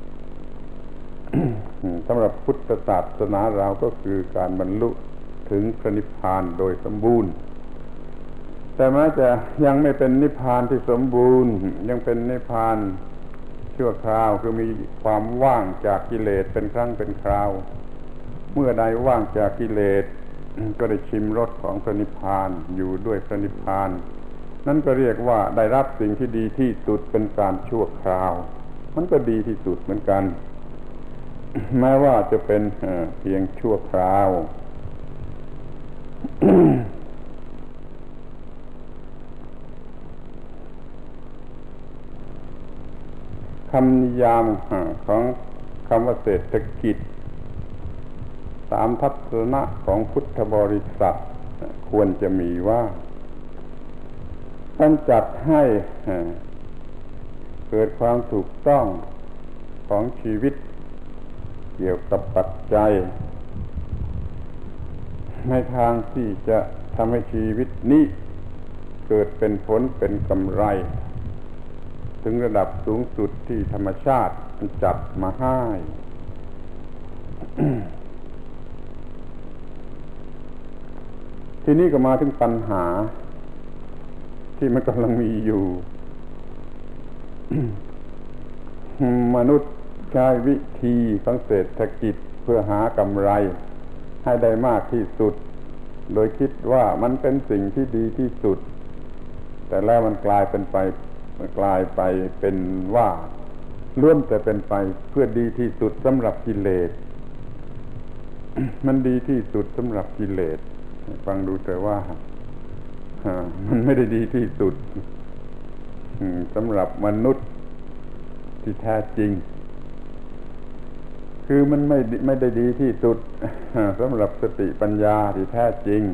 สำหรับพุทธศาสนาเราก็คือการบรรลุถึงพระนิพพานโดยสมบูรณ์แต่แม้จะยังไม่เป็นนิพพานที่สมบูรณ์ยังเป็นนิพพานชั่วคราวคือมีความว่างจากกิเลสเป็นครั้งเป็นคราวเมื่อใดว่างจากกิเลสก็ได้ชิมรสของพระนิพพานอยู่ด้วยพระนิพพานนั่นก็เรียกว่าได้รับสิ่งที่ดีที่สุดเป็นการชั่วคราวมันก็ดีที่สุดเหมือนกันแม้ว่าจะเป็นเพียงชั่วคราว คำนิยามของคำว่าเศรษฐกิจตามทัศนะของพุทธบริษัทควรจะมีว่าต้องจัดให้เกิดความถูกต้องของชีวิตเกี่ยวกับปัจจัยในทางที่จะทำให้ชีวิตนี้เกิดเป็นผลเป็นกำไรถึงระดับสูงสุดที่ธรรมชาติมันจัดมาให้ ทีนี้ก็มาถึงปัญหาที่มันกำลังมีอยู่ มนุษย์ใช้วิธีของเศรษฐกิจเพื่อหากำไรให้ได้มากที่สุดโดยคิดว่ามันเป็นสิ่งที่ดีที่สุดแต่แล้วมันกลายเป็นไปมันกลายไปเป็นว่าล้วนแต่เป็นไปเพื่อดีที่สุดสำหรับกิเลส มันดีที่สุดสำหรับกิเลสฟังดูแต่ว่ามันไม่ได้ดีที่สุดสำหรับมนุษย์ที่แท้จริงคือมันไม่ไม่ได้ดีที่สุดสำหรับสติปัญญาที่แท้จริง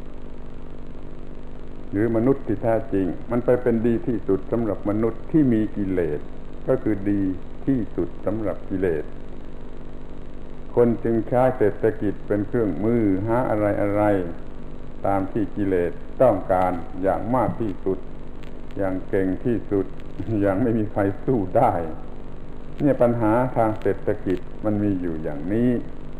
หรือมนุษย์ที่แท้จริงมันไปเป็นดีที่สุดสำหรับมนุษย์ที่มีกิเลสก็คือดีที่สุดสำหรับกิเลสคนจึงใช้เศรษฐกิจเป็นเครื่องมือหาอะไรอะไรตามที่กิเลสต้องการอย่างมากที่สุดอย่างเก่งที่สุดอย่างไม่มีใครสู้ได้เนี่ยปัญหาทางเศรษฐกิจมันมีอยู่อย่างนี้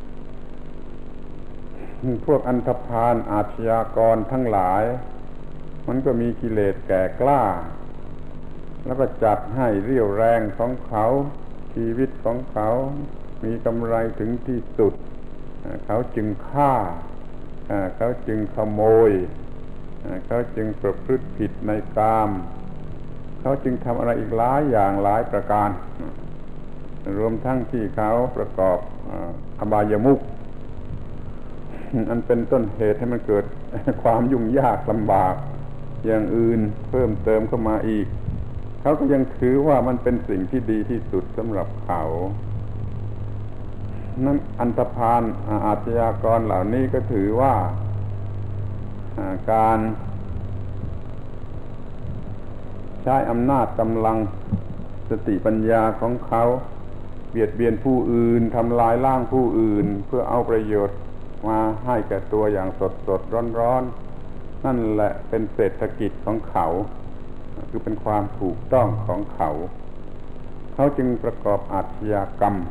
พวกอันธพาลอาชญากรทั้งหลายมันก็มีกิเลสแก่กล้าแล้วก็จัดให้เรี่ยวแรงของเขาชีวิตของเขามีกำไรถึงที่สุดเขาจึงฆ่าเขาจึงขโมยเขาจึงประพฤติผิดในกามเขาจึงทำอะไรอีกหลายอย่างหลายประการรวมทั้งที่เขาประกอบอบายมุขอันเป็นต้นเหตุให้มันเกิดความยุ่งยากลำบากอย่างอื่นเพิ่มเติมเข้ามาอีกเขาก็ยังถือว่ามันเป็นสิ่งที่ดีที่สุดสำหรับเขานั้นอันธพาลอาชญากรเหล่านี้ก็ถือว่าการใช้อำนาจกำลังสติปัญญาของเขาเบียดเบียนผู้อื่นทำลายล้างผู้อื่นเพื่อเอาประโยชน์มาให้แก่ตัวอย่างสดสดร้อนร้อนนั่นแหละเป็นเศรษฐกิจของเขาคือเป็นความถูกต้องของเขาเขาจึงประกอบอาชญากรรม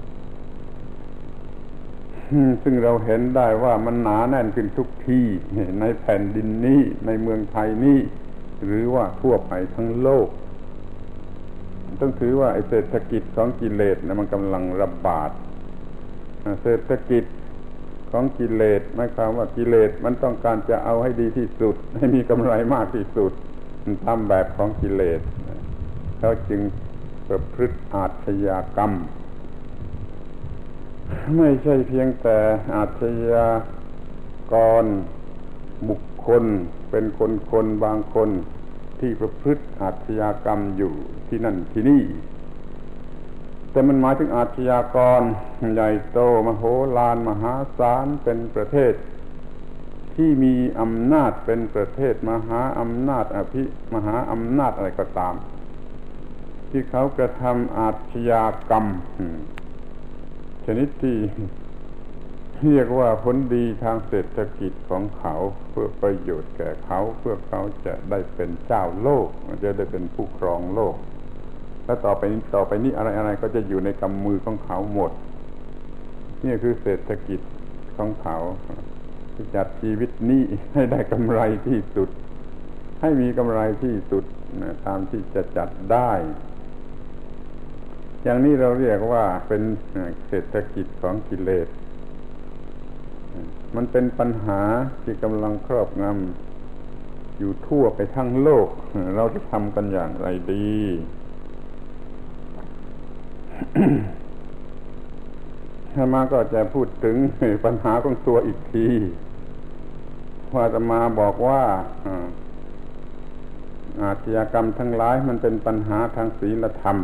ซึ่งเราเห็นได้ว่ามันหนาแน่นขึ้นทุกที่ในแผ่นดินนี้ในเมืองไทยนี้หรือว่าทั่วไปทั้งโลกต้องถือว่าไอ้เศรษฐกิจของกิเลสนะมันกำลังระบาดเศรษฐกิจของกิเลสหมายความว่ากิเลสมันต้องการจะเอาให้ดีที่สุดให้มีกำไรมากที่สุดตามแบบของกิเลสเขาจึงประพฤติอาชญากรรมไม่ใช่เพียงแต่อาชญากรบุคคลเป็นคนคนบางคนที่ประพฤติอาชญากรรมอยู่ที่นั่นที่นี่แต่มันหมายถึงอาชญากรใหญ่โตมโหฬารมหาศาลเป็นประเทศที่มีอำนาจเป็นประเทศมหาอำนาจอภิมหาอำนาจอะไรก็ตามที่เขากระทำอาชญากรรมชนิดที่เรียกว่าผลดีทางเศรษฐกิจของเขาเพื่อประโยชน์แก่เขาเพื่อเขาจะได้เป็นเจ้าโลกจะได้เป็นผู้ครองโลกและต่อไปนี้ต่อไปนี้อะไรๆก็จะอยู่ในกำมือของเขาหมดนี่คือเศรษฐกิจของเขาที่จัดชีวิตนี้ให้ได้กำไรที่สุดให้มีกำไรที่สุดนะตามที่จะจัดได้อย่างนี้เราเรียกว่าเป็นเศรษฐกิจของกิเลสมันเป็นปัญหาที่กำลังครอบงำอยู่ทั่วไปทั้งโลกเราจะทำกันอย่างไรดีถ้ามาก็จะพูดถึงปัญหาของตัวอีกทีว่าจะมาบอกว่าอาชญากรรมทั้งหลายมันเป็นปัญหาทางศีลธรรม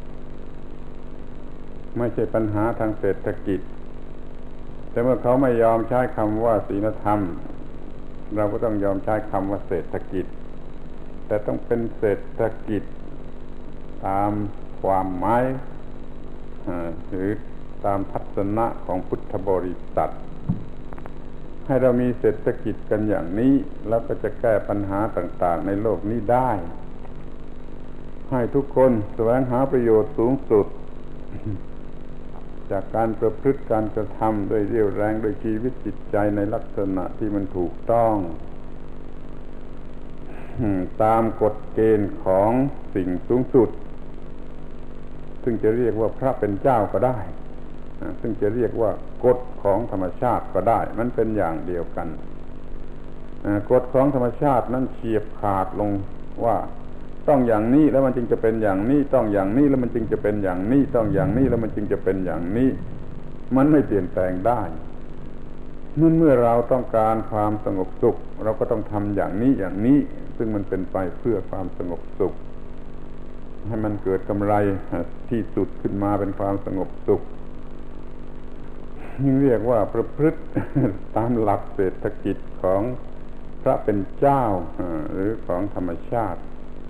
ไม่ใช่ปัญหาทางเศรษฐกิจแต่เมื่อเขาไม่ยอมใช้คำว่าศีลธรรมเราก็ต้องยอมใช้คำว่าเศรษฐกิจแต่ต้องเป็นเศรษฐกิจตามความหมายหรือตามทัศนะของพุทธบริษัทให้เรามีเศรษฐกิจกันอย่างนี้แล้วก็จะแก้ปัญหาต่างๆในโลกนี้ได้ให้ทุกคนแสวงหาประโยชน์สูงสุดจากการประพฤติการกระทำด้วยเรี่ยวแรงโดยชีวิตจิตใจในลักษณะที่มันถูกต้องตามกฎเกณฑ์ของสิ่งสูงสุดซึ่งจะเรียกว่าพระเป็นเจ้าก็ได้ซึ่งจะเรียกว่ากฎของธรรมชาติก็ได้มันเป็นอย่างเดียวกันกฎของธรรมชาตินั้นเฉียบขาดลงว่าต้องอย่างนี้แล้วมันจึงจะเป็นอย่างนี้ต้องอย่างนี้แล้วมันจึงจะเป็นอย่างนี้ต้องอย่างนี้แล้วมันจึงจะเป็นอย่างนี้มันไม่เปลี่ยนแปลงได้นั่นเมื่อเราต้องการความสงบสุขเราก็ต้องทำอย่างนี้อย่างนี้ซึ่งมันเป็นไปเพื่อความสงบสุขให้มันเกิดกำไรที่สุดขึ้นมาเป็นความสงบสุขนี่เรียกว่าประพฤติตามหลักเศรษฐกิจของพระเป็นเจ้าหรือของธรรมชาติ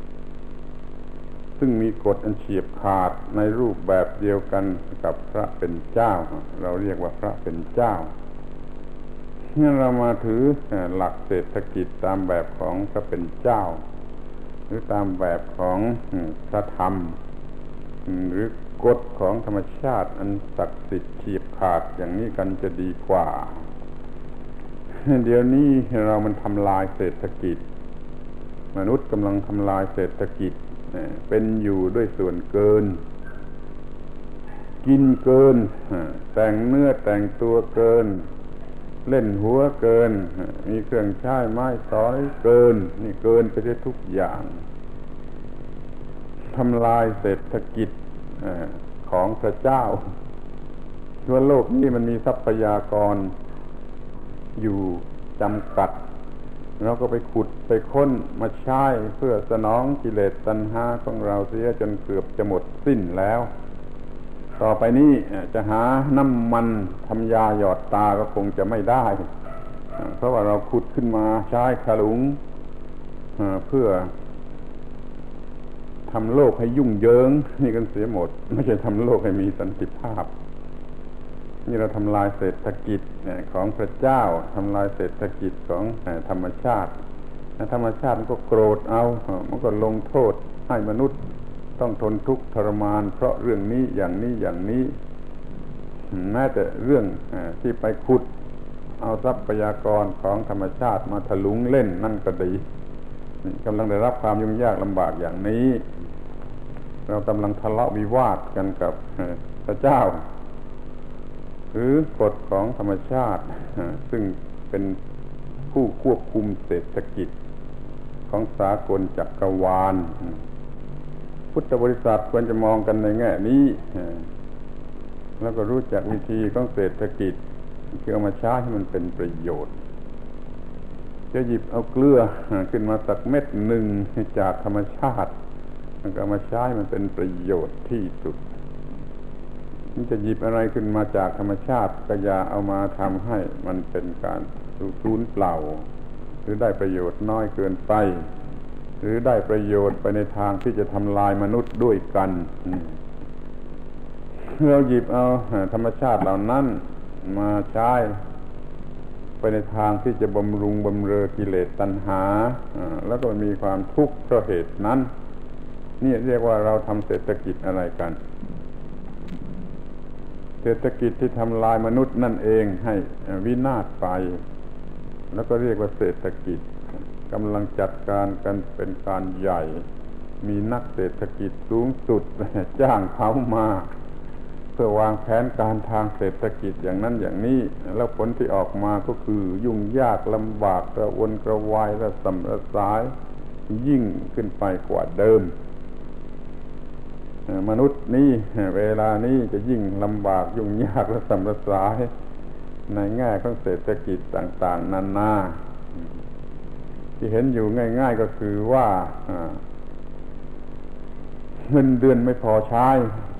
ซึ่งมีกฎอันเฉียบขาดในรูปแบบเดียวกันกับพระเป็นเจ้าเราเรียกว่าพระเป็นเจ้าเมื่อเรามาถือหลักเศรษฐกิจตามแบบของพระเป็นเจ้าหรือตามแบบของพระธรรมหรือกฎของธรรมชาติอันศักดิ์สิทธิ์เฉียบขาดอย่างนี้กันจะดีกว่าเดี๋ยวนี้เรามันทำลายเศรษฐกิจมนุษย์กำลังทำลายเศรษฐกิจเป็นอยู่ด้วยส่วนเกินกินเกินแต่งเนื้อแต่งตัวเกินเล่นหัวเกินมีเครื่องใช้ไม้สอยเกินนี่เกินไปได้ทุกอย่างทำลายเศรษฐกิจของพระเจ้าทั่วโลกนี้มันมีทรัพยากรอยู่จำกัดเราก็ไปขุดไปค้นมาใช้เพื่อสนองกิเลสตัณหาของเราเสียจนเกือบจะหมดสิ้นแล้วต่อไปนี้จะหาน้ำมันทำยาหยอดตาก็คงจะไม่ได้เพราะว่าเราขุดขึ้นมาใช้ขลุงเพื่อทำโลกให้ยุ่งเหยิงนี่กันเสียหมดไม่ใช่ทำโลกให้มีสันติภาพนี่เราทำลายเศรษฐกิจของพระเจ้าทำลายเศรษฐกิจของธรรมชาติธรรมชาติมันก็โกรธเอามันก็ลงโทษให้มนุษย์ต้องทนทุกข์ทรมานเพราะเรื่องนี้อย่างนี้อย่างนี้แม้แต่เรื่องที่ไปขุดเอาทรัพยากรของธรรมชาติมาถลุงเล่นนั่นก็ดีกำลังได้รับความยุ่งยากลำบากอย่างนี้เรากำลังทะเลาะวิวาทกันกับพระเจ้าหรือกฎของธรรมชาติซึ่งเป็นผู้ควบคุมเศรษฐกิจของสากลจักรวาลพุทธบริษัทควรจะมองกันในแง่นี้แล้วก็รู้จักวิธีของเศรษฐกิจคือเอามาใช้ให้มันเป็นประโยชน์จะหยิบเอาเกลือขึ้นมาสักเม็ดหนึ่งจากธรรมชาติมันก็เอามาใช้มันเป็นประโยชน์ที่สุดมันจะหยิบอะไรขึ้นมาจากธรรมชาติก็อย่าเอามาทำให้มันเป็นการสูญเปล่าหรือได้ประโยชน์น้อยเกินไปหรือได้ประโยชน์ไปในทางที่จะทำลายมนุษย์ด้วยกันเราหยิบเอาธรรมชาติเหล่านั้นมาใช้ไปในทางที่จะบำรุงบำเรอกิเลสตัณหาแล้วก็มีความทุกข์เพราะเหตุนั้นนี่เรียกว่าเราทำเศรษฐกิจอะไรกันเศรษฐกิจที่ทำลายมนุษย์นั่นเองให้วินาศไปแล้วก็เรียกว่าเศรษฐกิจกำลังจัดการกันเป็นการใหญ่มีนักเศรษฐกิจสูงสุดจ้างเขามาเพื่อวางแผนการทางเศรษฐกิจอย่างนั้นอย่างนี้แล้วผลที่ออกมาก็คือยุ่งยากลำบากกระวนกระวายและสัมระสายยิ่งขึ้นไปกว่าเดิมมนุษย์นี้เวลานี้จะยิ่งลำบากยุ่งยากและสัมระสายในแง่ของเศรษฐกิจต่างๆนานาที่เห็นอยู่ง่ายๆก็คือว่าเงินเดือนไม่พอใช้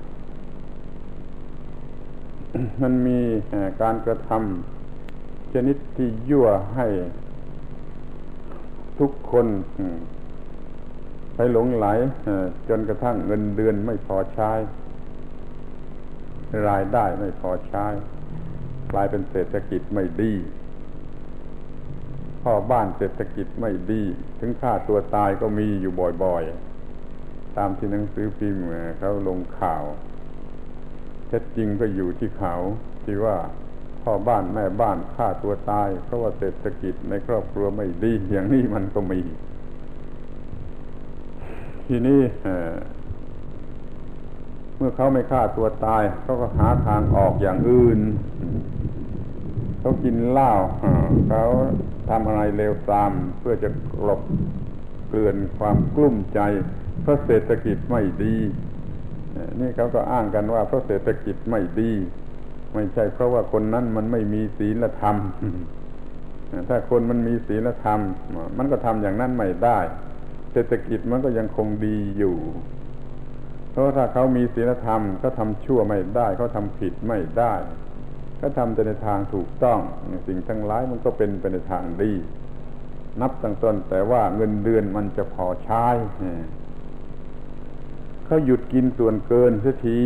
มันมีการกระทำชนิดที่ยั่วให้ทุกคนไปหลงไหลจนกระทั่งเงินเดือนไม่พอใช้รายได้ไม่พอใช้กลายเป็นเศรษฐกิจไม่ดีพ่อบ้านเศรษฐกิจไม่ดีถึงฆ่าตัวตายก็มีอยู่บ่อยๆตามที่หนังสือพิมพ์เขาลงข่าวแท้จริงก็อยู่ที่เขาที่ว่าพ่อบ้านแม่บ้านฆ่าตัวตายเพราะว่าเศรษฐกิจในครอบครัวไม่ดีอย่างนี้มันก็มีทีนี้เมื่อเขาไม่ฆ่าตัวตายเขาก็หาทางออกอย่างอื่นเขากินเหล้าเขาทำอะไรเลวทรามเพื่อจะกลบเกลื่อนความกลุ้มใจเพราะเศรษฐกิจไม่ดีนี่เขาก็อ้างกันว่าเพราะเศรษฐกิจไม่ดีไม่ใช่เพราะว่าคนนั้นมันไม่มีศีลธรรมถ้าคนมันมีศีลธรรมมันก็ทำอย่างนั้นไม่ได้เศรษฐกิจมันก็ยังคงดีอยู่เพราะถ้าเขามีศีลธรรมก็ทำชั่วไม่ได้เขาทำผิดไม่ได้ก็ทำแต่ในทางถูกต้องสิ่งทั้งหลายมันก็เป็นไปในทางดีนับตั้งต้นแต่ว่าเงินเดือนมันจะพอใช้เขาหยุดกินส่วนเกินเสียที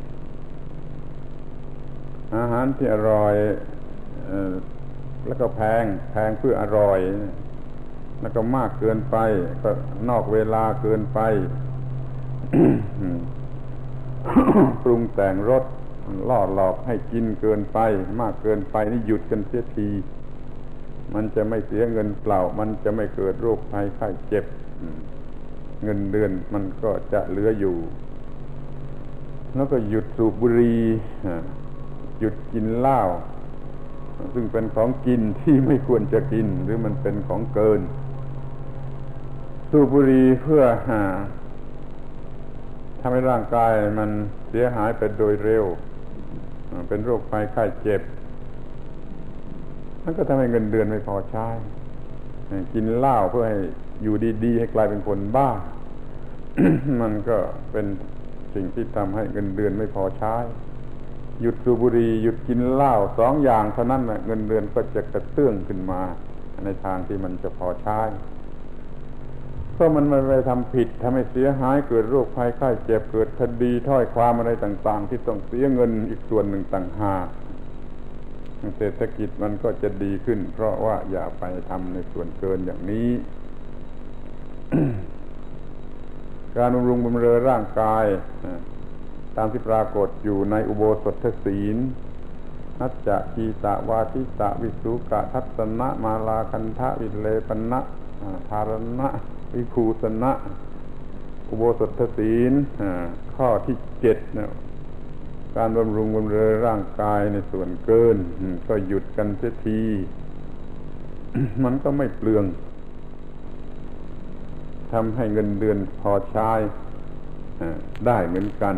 อาหารที่อร่อยแล้วก็แพงแพงเพื่ออร่อยแล้วก็มากเกินไปก็นอกเวลาเกินไป ปรุงแต่งรสล่อหลอกให้กินเกินไปมากเกินไปนี่หยุดกันเสียทีมันจะไม่เสียเงินเปล่ามันจะไม่เกิดโรคภัยไข้เจ็บเงินเดือนมันก็จะเหลืออยู่แล้วก็หยุดสูบบุหรี่หยุดกินเหล้าซึ่งเป็นของกินที่ไม่ควรจะกินหรือมันเป็นของเกินสูบบุหรี่เพื่อทำให้ร่างกายมันเสียหายไปโดยเร็วเป็นโรคภัยไข้เจ็บมันก็ทำให้เงินเดือนไม่พอใช้กินเหล้าเพื่อให้อยู่ดีๆให้กลายเป็นคนบ้า มันก็เป็นสิ่งที่ทำให้เงินเดือนไม่พอใช้หยุดสูบบุหรี่หยุดกินเหล้าสองอย่างเท่านั้นนะเงินเดือนก็จะกระเตื้องขึ้นมาในทางที่มันจะพอใช้เพราะมันไม่ไปทำผิดทำให้เสียหายเกิดโรคภัยไข้เจ็บเกิดคดีถ้อยความอะไรต่างๆที่ต้องเสียเงินอีกส่วนหนึ่งต่างหากเศรษฐกิจมันก็จะดีขึ้นเพราะว่าอย่าไปทำในส่วนเกินอย่างนี้ การบำรุงบำเรอร่างกายตามที่ปรากฏอยู่ในอุโบสถศีลนัจจะกีตะวาทิตะวิสุกะทัศนะมาลาคันทะวิเลปนะธารณะวิภูสนะอุโบสถศีลข้อที่เจ็ดนะการบำรุงบำเรอร่างกายในส่วนเกินก็หยุดกันเสียที มันก็ไม่เปลืองทำให้เงินเดือนพอใช้ได้เหมือนกัน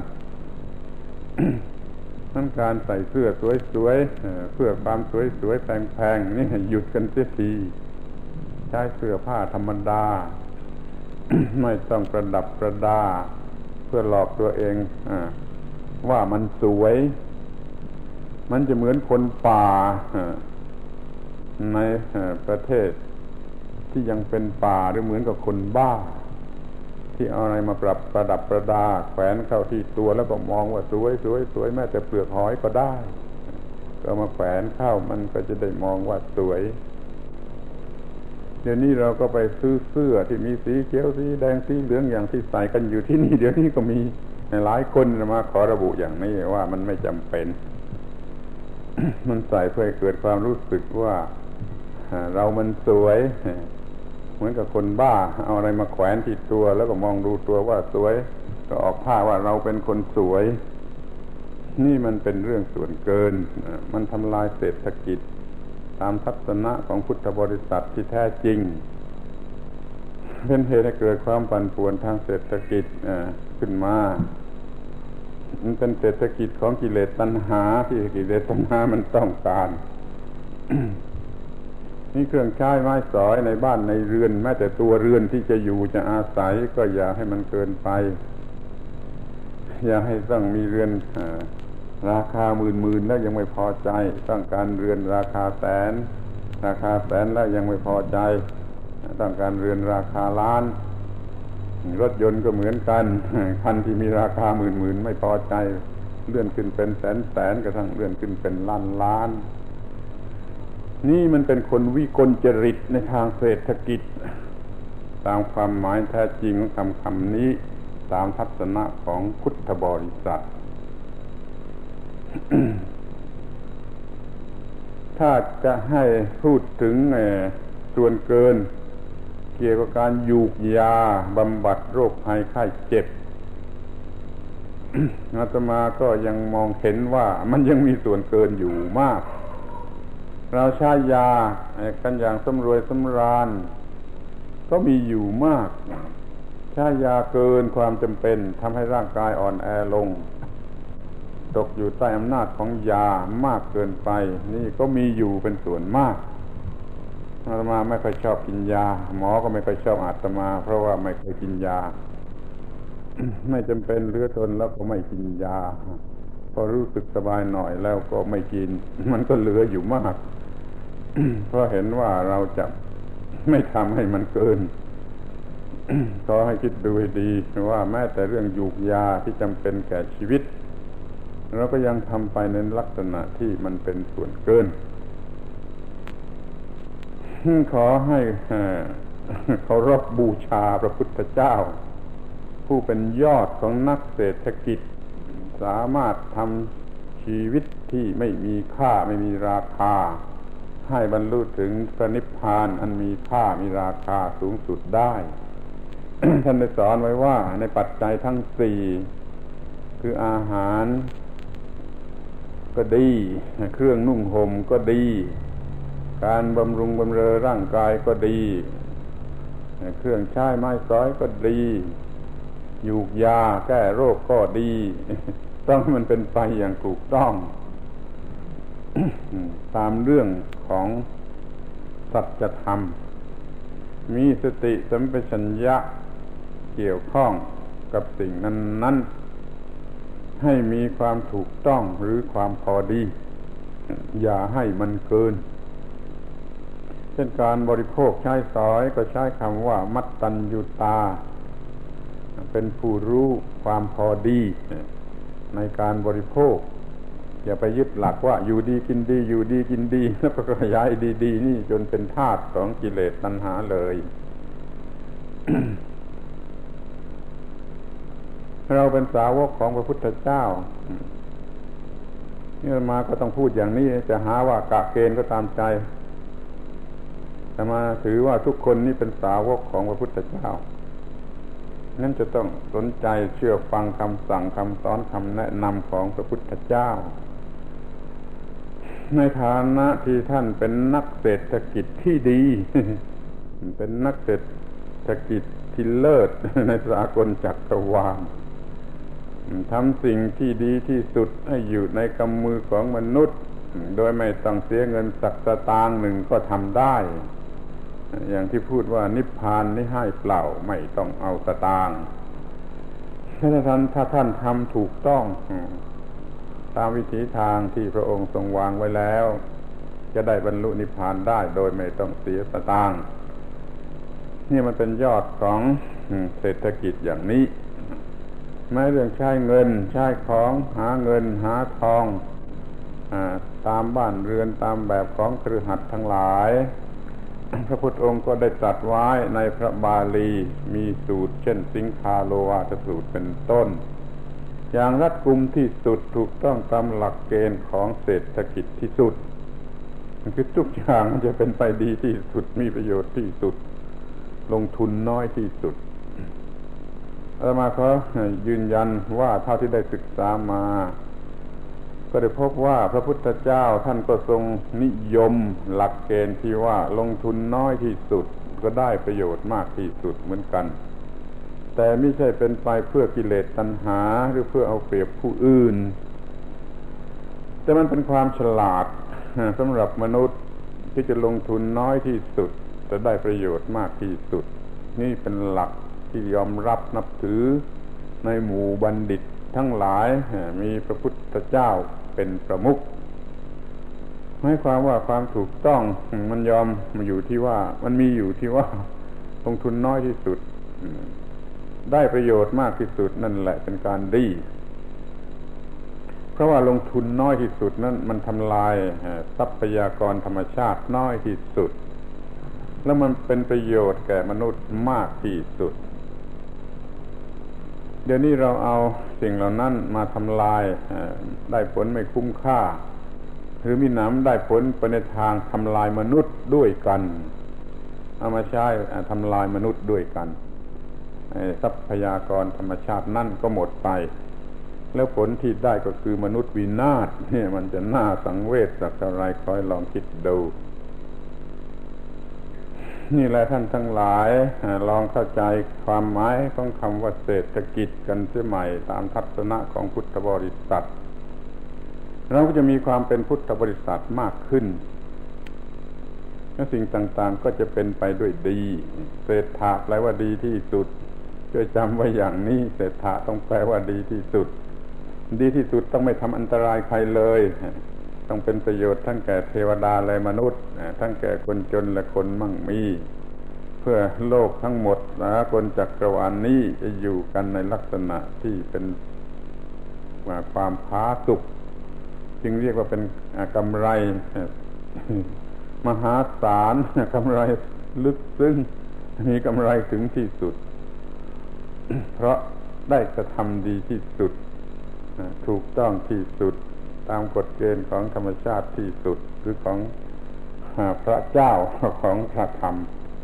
นั่นการใส่เสื้อสวยๆเพื่อความสวยๆแพงๆนี่หยุดกันเสียทีใช้เสื้อผ้าธรรมดา ไม่ต้องประดับประดาเพื่อหลอกตัวเองว่ามันสวยมันจะเหมือนคนป่าในประเทศที่ยังเป็นป่าหรือเหมือนกับคนบ้าที่เอาอะไรมาปรับประดับประดาแขวนเข้าที่ตัวแล้วก็มองว่าสวยสวยสวยแม้แต่เปลือกหอยก็ได้ก็มาแขวนเข้ามันก็จะได้มองว่าสวยเดี๋ยวนี้เราก็ไปซื้อเสื้อที่มีสีเขียวสีแดงสีเหลืองอย่างที่ใส่กันอยู่ที่นี่เดี๋ยวนี้ก็มีหลายคนมาขอระบุอย่างนี้ว่ามันไม่จำเป็น มันใส่เพื่อให้เกิดความรู้สึกว่าเรามันสวยเหมือนกับคนบ้าเอาอะไรมาแขวนที่ตัวแล้วก็มองดูตัวว่าสวยก็ออกผ้าว่าเราเป็นคนสวยนี่มันเป็นเรื่องส่วนเกินมันทำลายเศรษฐกิจตามทัศนะของพุทธบริษัทที่แท้จริงเป็นเหตุให้เกิดความปั่นป่วนทางเศรษฐกิจขึ้นมามันเป็นเศรษฐกิจของกิเลสตัณหาที่กิเลสตัณหามันต้องการ นี่เครื่องใช้ไม้สอยในบ้านในเรือนแม้แต่ตัวเรือนที่จะอยู่จะอาศัยก็อย่าให้มันเกินไปอย่าให้ต้องมีเรือนราคาหมื่นๆแล้วยังไม่พอใจต้องการเรือนราคาแสนราคาแสนแล้วยังไม่พอใจต้องการเรือนราคาล้านรถยนต์ก็เหมือนกันคันที่มีราคาหมื่นๆไม่พอใจเลื่อนขึ้นเป็นแสนๆกระทั่งเลื่อนขึ้นเป็นล้านล้านนี่มันเป็นคนวิกลจริตในทางเศรษฐกิจตามความหมายแท้จริงของคำคำนี้ตามทัศนะของพุทธบริษัท ถ้าจะให้พูดถึงส่วนเกินเกี่ยวกับการยูกยาบำบัดโรคภัยไข้เจ็บ อาตมาก็ยังมองเห็นว่ามันยังมีส่วนเกินอยู่มากเราใช้ยากันอย่างสำรวยสำราญก็มีอยู่มากใช้ยาเกินความจำเป็นทำให้ร่างกายอ่อนแอลงตกอยู่ใต้อำนาจของยามากเกินไปนี่ก็มีอยู่เป็นส่วนมากอาตมาไม่ค่อยชอบกินยาหมอก็ไม่ค่อยชอบอาตมาเพราะว่าไม่เคยกินยาไม่จำเป็นเหลือทนแล้วก็ไม่กินยาพอรู้สึกสบายหน่อยแล้วก็ไม่กินมันก็เหลืออยู่มาก เพราะเห็นว่าเราจะไม่ทำให้มันเกิน ขอให้คิดดูให้ดีว่าแม้แต่เรื่องยูกยาที่จำเป็นแก่ชีวิตเราก็ยังทำไปในลักษณะที่มันเป็นส่วนเกิน ขอให้เคารพบูชาพระพุทธเจ้าผู้เป็นยอดของนักเศรษฐกิจสามารถทำชีวิตที่ไม่มีค่าไม่มีราคาให้บรรลุถึงพระนิพพานอันมีค่ามีราคาสูงสุดได้ ท่านได้สอนไว้ว่าในปัจจัยทั้งสี่คืออาหารก็ดีเครื่องนุ่งห่มก็ดีการบำรุงบำเรอร่างกายก็ดีเครื่องใช้ไม้สอยก็ดียูกยาแก้โรคก็ดีต้องมันเป็นไปอย่างถูกต้อง ตามเรื่องของสัจธรรมมีสติสัมปชัญญะเกี่ยวข้องกับสิ่งนั้นๆให้มีความถูกต้องหรือความพอดีอย่าให้มันเกินเช่นการบริโภคใช้สอยก็ใช้คำว่ามัตตัญญูตาเป็นผู้รู้ความพอดีในการบริโภคอย่าไปยึดหลักว่าอยู่ดีกินดีอยู่ดีกินดีแล้วก็ขยายดีๆนี่จนเป็นธาตุของกิเลสตัณหาเลย เราเป็นสาวกของพระพุทธเจ้านี่มาก็ต้องพูดอย่างนี้จะหาว่ากะเกณฑ์ก็ตามใจแต่มาถือว่าทุกคนนี่เป็นสาวกของพระพุทธเจ้านั่นจะต้องสนใจเชื่อฟังคำสั่งคำสอนคำแนะนำของพระพุทธเจ้าในฐานะที่ท่านเป็นนักเศรษฐกิจที่ดี เป็นนักเศรษฐกิจที่เลิศในสากลจักรวาลทำสิ่งที่ดีที่สุดให้อยู่ในกำมือของมนุษย์โดยไม่ต้องเสียเงินสักสตางค์หนึ่งก็ทำได้อย่างที่พูดว่านิพพานนี่ให้เปล่าไม่ต้องเอาสตางค์ถ้าท่านถ้าท่านทำถูกต้องตามวิถีทางที่พระองค์ทรงวางไว้แล้วจะได้บรรลุนิพพานได้โดยไม่ต้องเสียสตางค์นี่มันเป็นยอดของเศรษฐกิจอย่างนี้แม้เรื่องใช้เงินใช้ของหาเงินหาทองตามบ้านเรือนตามแบบของคฤหัสถ์ทั้งหลายพระพุทธองค์ก็ได้ตรัสไว้ในพระบาลีมีสูตรเช่นสิงคาโลวาทสูตรเป็นต้นอย่างรัดกุมที่สุดถูกต้องตามหลักเกณฑ์ของเศรษฐกิจที่สุดคือทุกอย่างจะเป็นไปดีที่สุดมีประโยชน์ที่สุดลงทุนน้อยที่สุดอาตมาขอยืนยันว่าเท่าที่ได้ศึกษามาก็ได้พบว่าพระพุทธเจ้าท่านก็ทรงนิยมหลักเกณฑ์ที่ว่าลงทุนน้อยที่สุดก็ได้ประโยชน์มากที่สุดเหมือนกันแต่ไม่ใช่เป็นไปเพื่อกิเลสตัณหาหรือเพื่อเอาเปรียบผู้อื่นแต่มันเป็นความฉลาดสำหรับมนุษย์ที่จะลงทุนน้อยที่สุดจะได้ประโยชน์มากที่สุดนี่เป็นหลักที่ยอมรับนับถือในหมู่บัณฑิตทั้งหลายมีพระพุทธเจ้าเป็นประมุขหมายความว่าความถูกต้องมันยอมมาอยู่ที่ว่ามันมีอยู่ที่ว่าลงทุนน้อยที่สุดได้ประโยชน์มากที่สุดนั่นแหละเป็นการดีเพราะว่าลงทุนน้อยที่สุดนั้นมันทำลายทรัพยากรธรรมชาติน้อยที่สุดแล้วมันเป็นประโยชน์แก่มนุษย์มากที่สุดเดี๋ยวนี้เราเอาสิ่งเหล่านั้นมาทำลายได้ผลไม่คุ้มค่าหรือมีหนำได้ผลไปในทางทำลายมนุษย์ด้วยกันเอามาใช้ทำลายมนุษย์ด้วยกันทรัพยากรธรรมชาตินั่นก็หมดไปแล้วผลที่ได้ก็คือมนุษย์วินาศเนี่ยมันจะน่าสังเวชสักเท่าไรคอยลองคิดดูนี่แหละท่านทั้งหลายลองเข้าใจความหมายของคำว่าเศรษฐกิจกันเสียใหม่ตามทัศนะของพุทธบริษัทเราก็จะมีความเป็นพุทธบริษัทมากขึ้นและสิ่งต่างๆก็จะเป็นไปด้วยดีเศรษฐะแปลว่าดีที่สุดช่วยจำไว้อย่างนี้เศรษฐะต้องแปลว่าดีที่สุดดีที่สุดต้องไม่ทำอันตรายใครเลยต้องเป็นประโยชน์ทั้งแก่เทวดาและมนุษย์ทั้งแก่คนจนและคนมั่งมีเพื่อโลกทั้งหมดสากลจักรวาลนี้จะอยู่กันในลักษณะที่เป็นความผาสุกจึงเรียกว่าเป็นกำไรมหาศาลกำไรลึกซึ้งมีกำไรถึงที่สุดเพราะได้กระทำดีที่สุดถูกต้องที่สุดตามกฎเกณฑ์ของธรรมชาติที่สุดหรือของพระเจ้าของพระธรรม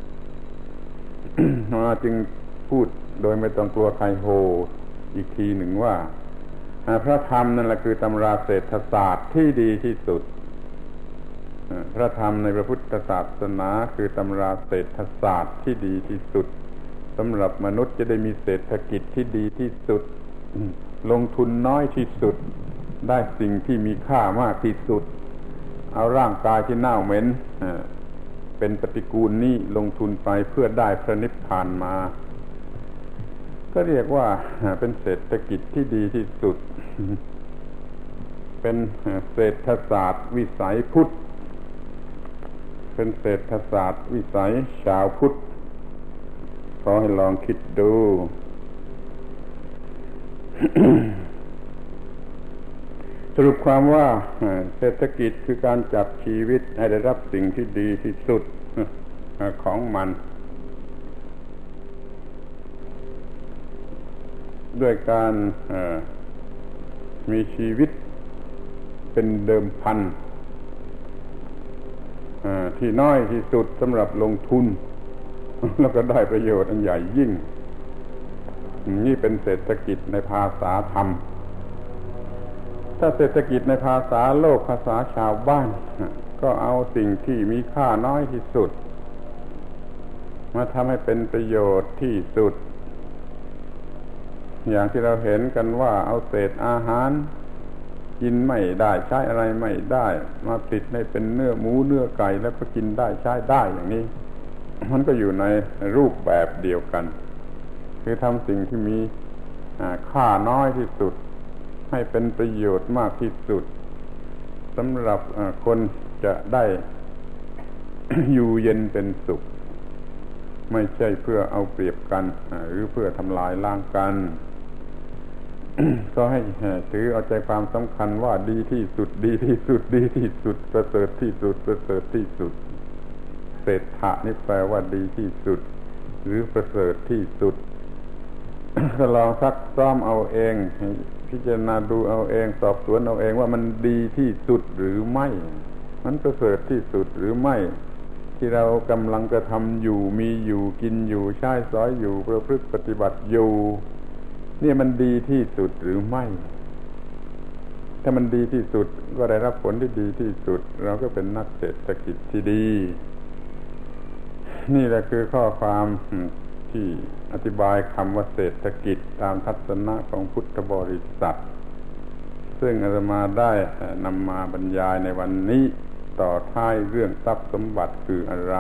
มาจึงพูดโดยไม่ต้องกลัวใครโหอีกทีหนึ่งว่าพระธรรมนั่นแหละคือตำราเศรษฐศาสตร์ที่ดีที่สุดพระธรรมในพระพุทธศาสนาคือตำราเศรษฐศาสตร์ที่ดีที่สุดสำหรับมนุษย์จะได้มีเศรษฐกิจที่ดีที่สุดลงทุนน้อยที่สุดได้สิ่งที่มีค่ามากที่สุดเอาร่างกายที่เน่าเหม็นเป็นปฏิกูลนี้ลงทุนไปเพื่อได้พระนิพพานมาก็เรียกว่าเป็นเศรษฐกิจที่ดีที่สุดเป็นเศรษฐศาสตร์วิสัยพุทธเป็นเศรษฐศาสตร์วิสัยชาวพุทธขอให้ลองคิดดู สรุปความว่าเศรษฐกิจคือการจัดชีวิตให้ได้รับสิ่งที่ดีที่สุดของมันด้วยการมีชีวิตเป็นเดิมพันที่น้อยที่สุดสำหรับลงทุนแล้วก็ได้ประโยชน์อันใหญ่ยิ่งนี่เป็นเศรษฐกิจในภาษาธรรมถ้าเศรษฐกิจในภาษาโลกภาษาชาวบ้านก็เอาสิ่งที่มีค่าน้อยที่สุดมาทำให้เป็นประโยชน์ที่สุดอย่างที่เราเห็นกันว่าเอาเศษอาหารกินไม่ได้ใช้อะไรไม่ได้มาผลิตให้เป็นเนื้อหมูเนื้อไก่แล้วก็กินได้ใช้ได้อย่างนี้มันก็อยู่ในรูปแบบเดียวกันคือทำสิ่งที่มีค่าน้อยที่สุดให้เป็นประโยชน์มากที่สุดสำหรับคนจะได้ อยู่เย็นเป็นสุขไม่ใช่เพื่อเอาเปรียบกันหรือเพื่อทำลายล้างกัน ก็ให้ถือเอาใจความสำคัญว่าดีที่สุดดีที่สุดดีที่สุดประเสริฐที่สุดประเสริฐที่สุดเศรษฐะนี่แปลว่าดีที่สุดหรือประเสริฐที่สุด ก็ลองซักซ้อมเอาเองพิจารณาดูเอาเองสอบสวนเอาเองว่ามันดีที่สุดหรือไม่มันประเสริฐที่สุดหรือไม่ที่เรากำลังกระทำอยู่มีอยู่กินอยู่ใช้สอยอยู่ประพฤติปฏิบัติอยู่นี่มันดีที่สุดหรือไม่ถ้ามันดีที่สุดก็ได้รับผลที่ดีที่สุดเราก็เป็นนักเศรษฐกิจที่ดีนี่แหละคือข้อความที่อธิบายคำว่าเศรษฐกิจตามทัศนะของพุทธบริษัทซึ่งอาตมาได้นำมาบรรยายในวันนี้ต่อท้ายเรื่องทรัพย์สมบัติคืออะไร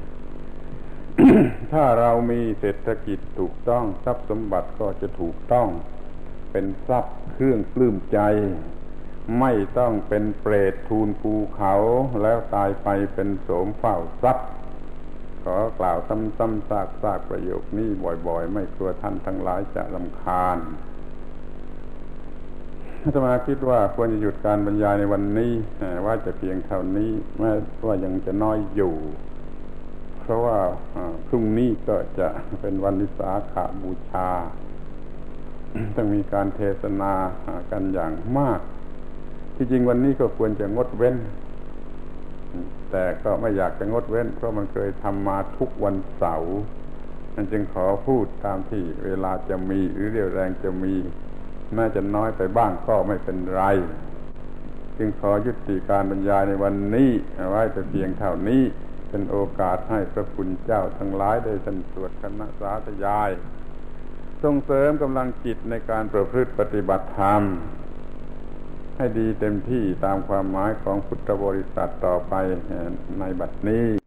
ถ้าเรามีเศรษฐกิจถูกต้องทรัพย์สมบัติก็จะถูกต้องเป็นทรัพย์เครื่องปลื้มใจไม่ต้องเป็นเปรตทูลภูเขาแล้วตายไปเป็นโสมเฝ้าทรัพย์ขอกล่าวซ้ำๆซากๆประโยคนี้บ่อยๆไม่กลัวท่านทั้งหลายจะรำคาญอาตมาคิดว่าควรจะหยุดการบรรยายในวันนี้ว่าจะเพียงเท่านี้แม้ว่ายังจะน้อยอยู่เพราะว่าพรุ่งนี้ก็จะเป็นวันวิสาขบูชาต้องมีการเทศนากันอย่างมากที่จริงวันนี้ก็ควรจะงดเว้นแต่ก็ไม่อยากจะงดเว้นเพราะมันเคยทำมาทุกวันเสาร์นั่นจึงขอพูดตามที่เวลาจะมีหรือเรี่ยวแรงจะมีแม้จะน้อยไปบ้างก็ไม่เป็นไรจึงขอยุติการบรรยายในวันนี้ไว้แต่เพียงเท่านี้เป็นโอกาสให้พระคุณเจ้าทั้งหลายได้สรรสวดคณะสาธยายส่งเสริมกำลังจิตในการประพฤติปฏิบัติธรรมให้ดีเต็มที่ตามความหมายของพุทธบริษัทต่อไปในบัดนี้